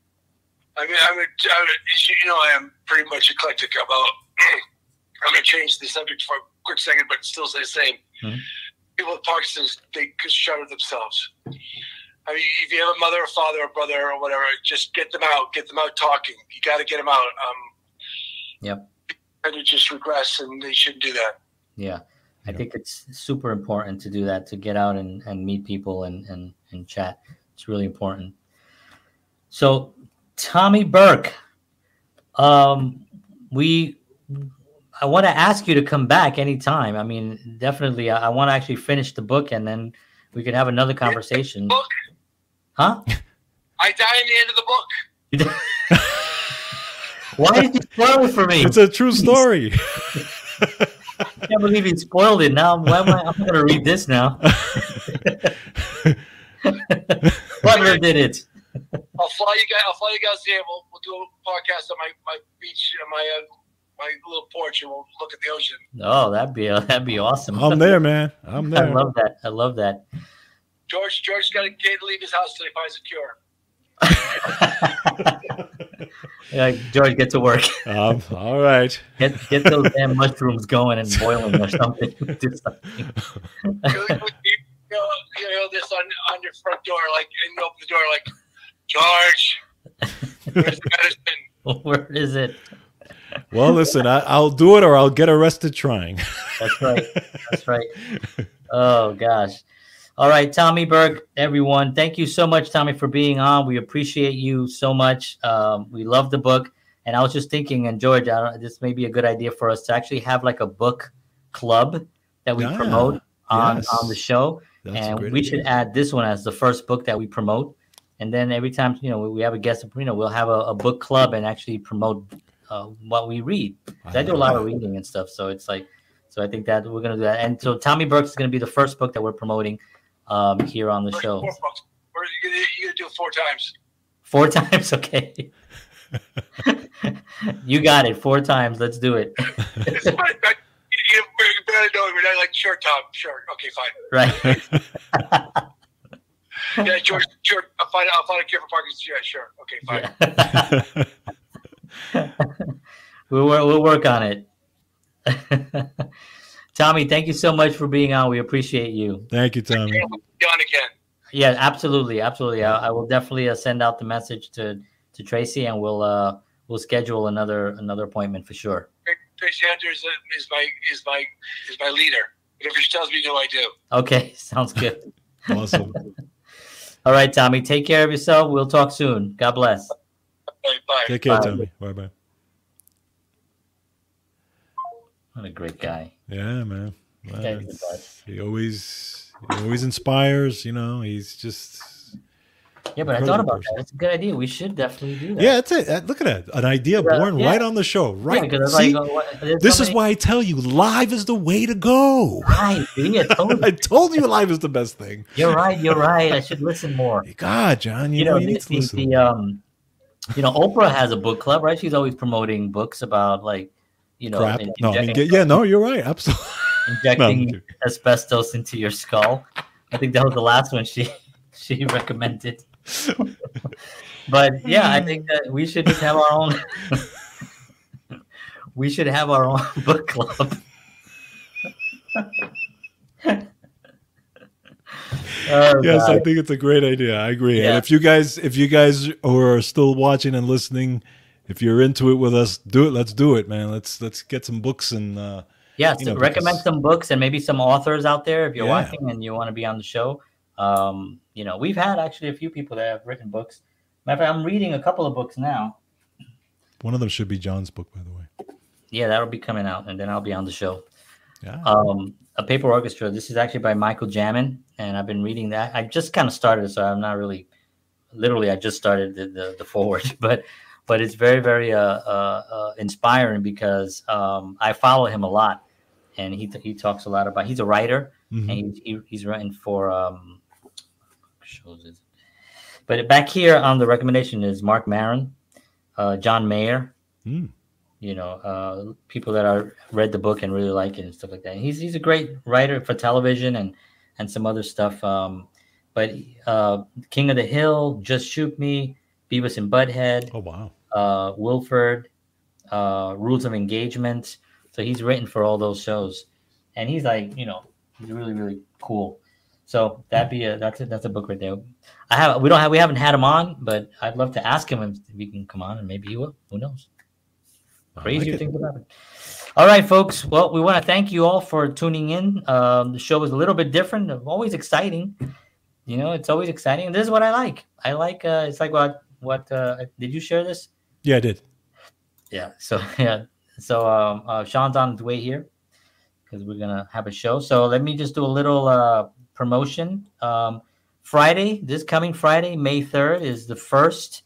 I mean, you know, I am pretty much eclectic about. I'm going to change the subject for a quick second, but still say the same. Mm-hmm. People with Parkinson's, they could shutter themselves. I mean, if you have a mother or father or brother or whatever, just get them out talking. You got to get them out. Yep. And to just regress, and they shouldn't do that. Yeah. I think it's super important to do that, to get out and meet people and chat. It's really important. So, Tommy Burke, I want to ask you to come back anytime. I mean, definitely, I want to actually finish the book, and then we can have another conversation. Book? Huh? I die in the end of the book. Why did you spoil it for me? It's a true story. I can't believe you spoiled it. Now, I'm going to read this now. Butler did it. I'll fly you guys here. We'll do a podcast on my beach, my little porch, and we'll look at the ocean. Oh, that'd be awesome. I'm there, man. I'm there. I love that. George's got to leave his house till he finds a cure. Yeah, George, get to work. All right. Get those damn mushrooms going and boiling or something. Do something. You know this on your front door, like, and you open the door, like, George, where's the medicine? Where is it? Well, listen, I'll do it or I'll get arrested trying. That's right. Oh, gosh. All right, Tommy Burke, everyone. Thank you so much, Tommy, for being on. We appreciate you so much. We love the book. And I was just thinking, and George, this may be a good idea for us to actually have like a book club that we promote on the show. That's and we should add this one as the first book that we promote. And then every time, we have a guest, we'll have a book club and actually promote what we read. I do a lot of reading and stuff. So it's like, so I think that we're going to do that. And so Tommy Burke is going to be the first book that we're promoting here on the show. You're going to do it 4 times. 4 times? Okay. You got it. 4 times. Let's do it. You barely know we're not like, sure, Tom. Sure. Okay, fine. Right. Yeah, George. I'll find a cure for Parkinson's. Yeah, sure. Okay, fine. Yeah. We'll work on it. Tommy, thank you so much for being on. We appreciate you. Thank you, Tommy. Be on again. Yeah, absolutely. I will definitely send out the message to Tracy, and we'll schedule another appointment for sure. Tracy Andrews is my leader. Whatever she tells me to do, I do. Okay, sounds good. Awesome. All right, Tommy. Take care of yourself. We'll talk soon. God bless. Right, bye. Take care, Tommy. Bye. What a great guy. Yeah, man. He always inspires. He's just. Yeah, but I thought about that. It's a good idea. We should definitely do that. Yeah, that's it. Look at that. An idea born right on the show. Right. Yeah, See, this is why I tell you, live is the way to go. Right. See, I told you live is the best thing. You're right. I should listen more. God, John, you need to listen. Oprah has a book club, right? She's always promoting books about crap. You're right. Absolutely. Injecting asbestos into your skull. I think that was the last one she recommended. But yeah, I think that we should just have our own. We should have our own book club. Yes, I think it's a great idea. I agree. Yeah. And if you guys who are still watching and listening, if you're into it with us, do it. Let's do it, man. Let's get some books and recommend some books and maybe some authors out there if you're watching and you want to be on the show. We've had actually a few people that have written books. Matter of fact, I'm reading a couple of books now. One of them should be John's book, by the way. Yeah, that'll be coming out, and then I'll be on the show. Yeah. A Paper Orchestra. This is actually by Michael Jamin, and I've been reading that. I just kind of started, so I'm not really. Literally, I just started the foreword, but it's very, very inspiring because I follow him a lot, and he talks a lot about. He's a writer, and he's writing for. Shows it. But back here on the recommendation is Mark Maron, John Mayer, people that are read the book and really like it and stuff like that. He's a great writer for television and some other stuff. But King of the Hill, Just Shoot Me, Beavis and Butthead. Oh wow. Wilford, Rules of Engagement. So he's written for all those shows, and he's like, he's really, really cool. So that's a book right there. We haven't had him on, but I'd love to ask him if he can come on, and maybe he will. Who knows? Crazy things will happen. All right, folks. Well, we want to thank you all for tuning in. The show is a little bit different. Always exciting. It's always exciting. And this is what I like. I like. It's like what did you share this? Yeah, I did. Yeah. So yeah. So Sean's on his way here because we're gonna have a show. So let me just do a little promotion. This coming Friday, May 3rd, is the first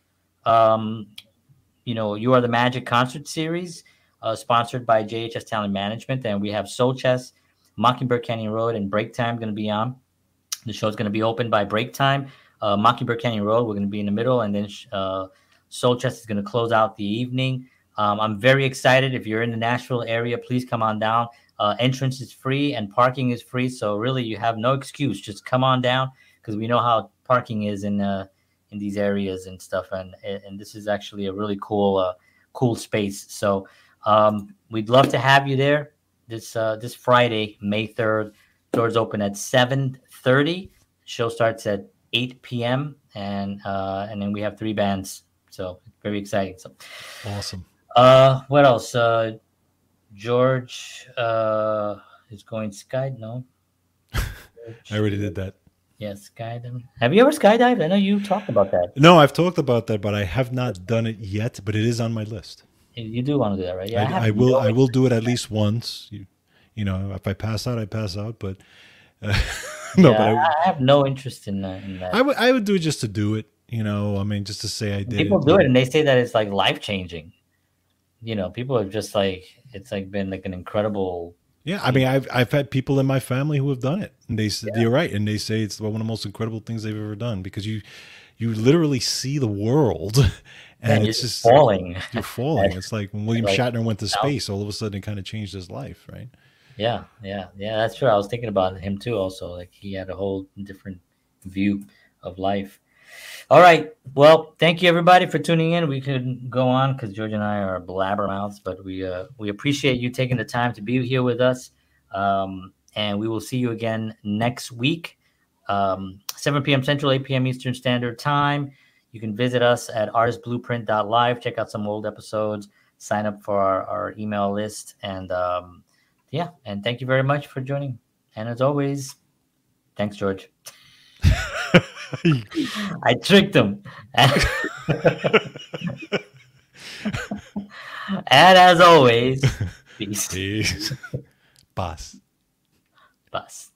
You Are the Magic concert series, sponsored by JHS Talent Management, and we have Soul Chess, Mockingbird Canyon Road, and Break Time going to be on. The show is going to be opened by Break Time, Mockingbird Canyon Road. We're going to be in the middle, and then Soul Chess is going to close out the evening. I'm very excited. If you're in the Nashville area, please come on down. Entrance is free and parking is free, so really you have no excuse. Just come on down because we know how parking is in these areas and stuff, and this is actually a really cool space. So we'd love to have you there this Friday, May 3rd. Doors open at 7:30. Show starts at 8 p.m. and then we have 3 bands. So very exciting. So awesome. What else? George is going sky. No, I already did that. Yes, skydiving. Have you ever skydived? I know you talked about that. No, I've talked about that, but I have not done it yet. But it is on my list. You do want to do that, right? Yeah, I will do it at least once. You know, if I pass out, I pass out. But no, yeah, but I have no interest in that. I would do it just to do it. You know, I mean, just to say I did. People do it, and they say that it's like life changing. You know, people are just like, it's like been like an incredible. Yeah, I mean, I've had people in my family who have done it, and they said you're right, and they say it's one of the most incredible things they've ever done, because you literally see the world, and it's just falling. You're falling. It's like when William Shatner went to space, all of a sudden it kind of changed his life, right? Yeah, that's true. I was thinking about him too. Also, like he had a whole different view of life. All right. Well, thank you everybody for tuning in. We could go on because George and I are blabbermouths, but we appreciate you taking the time to be here with us. And we will see you again next week, 7 p.m. Central, 8 p.m. Eastern Standard Time. You can visit us at artistblueprint.live. Check out some old episodes. Sign up for our email list. And and thank you very much for joining. And as always, thanks, George. I tricked him. And as always, peace. Paz.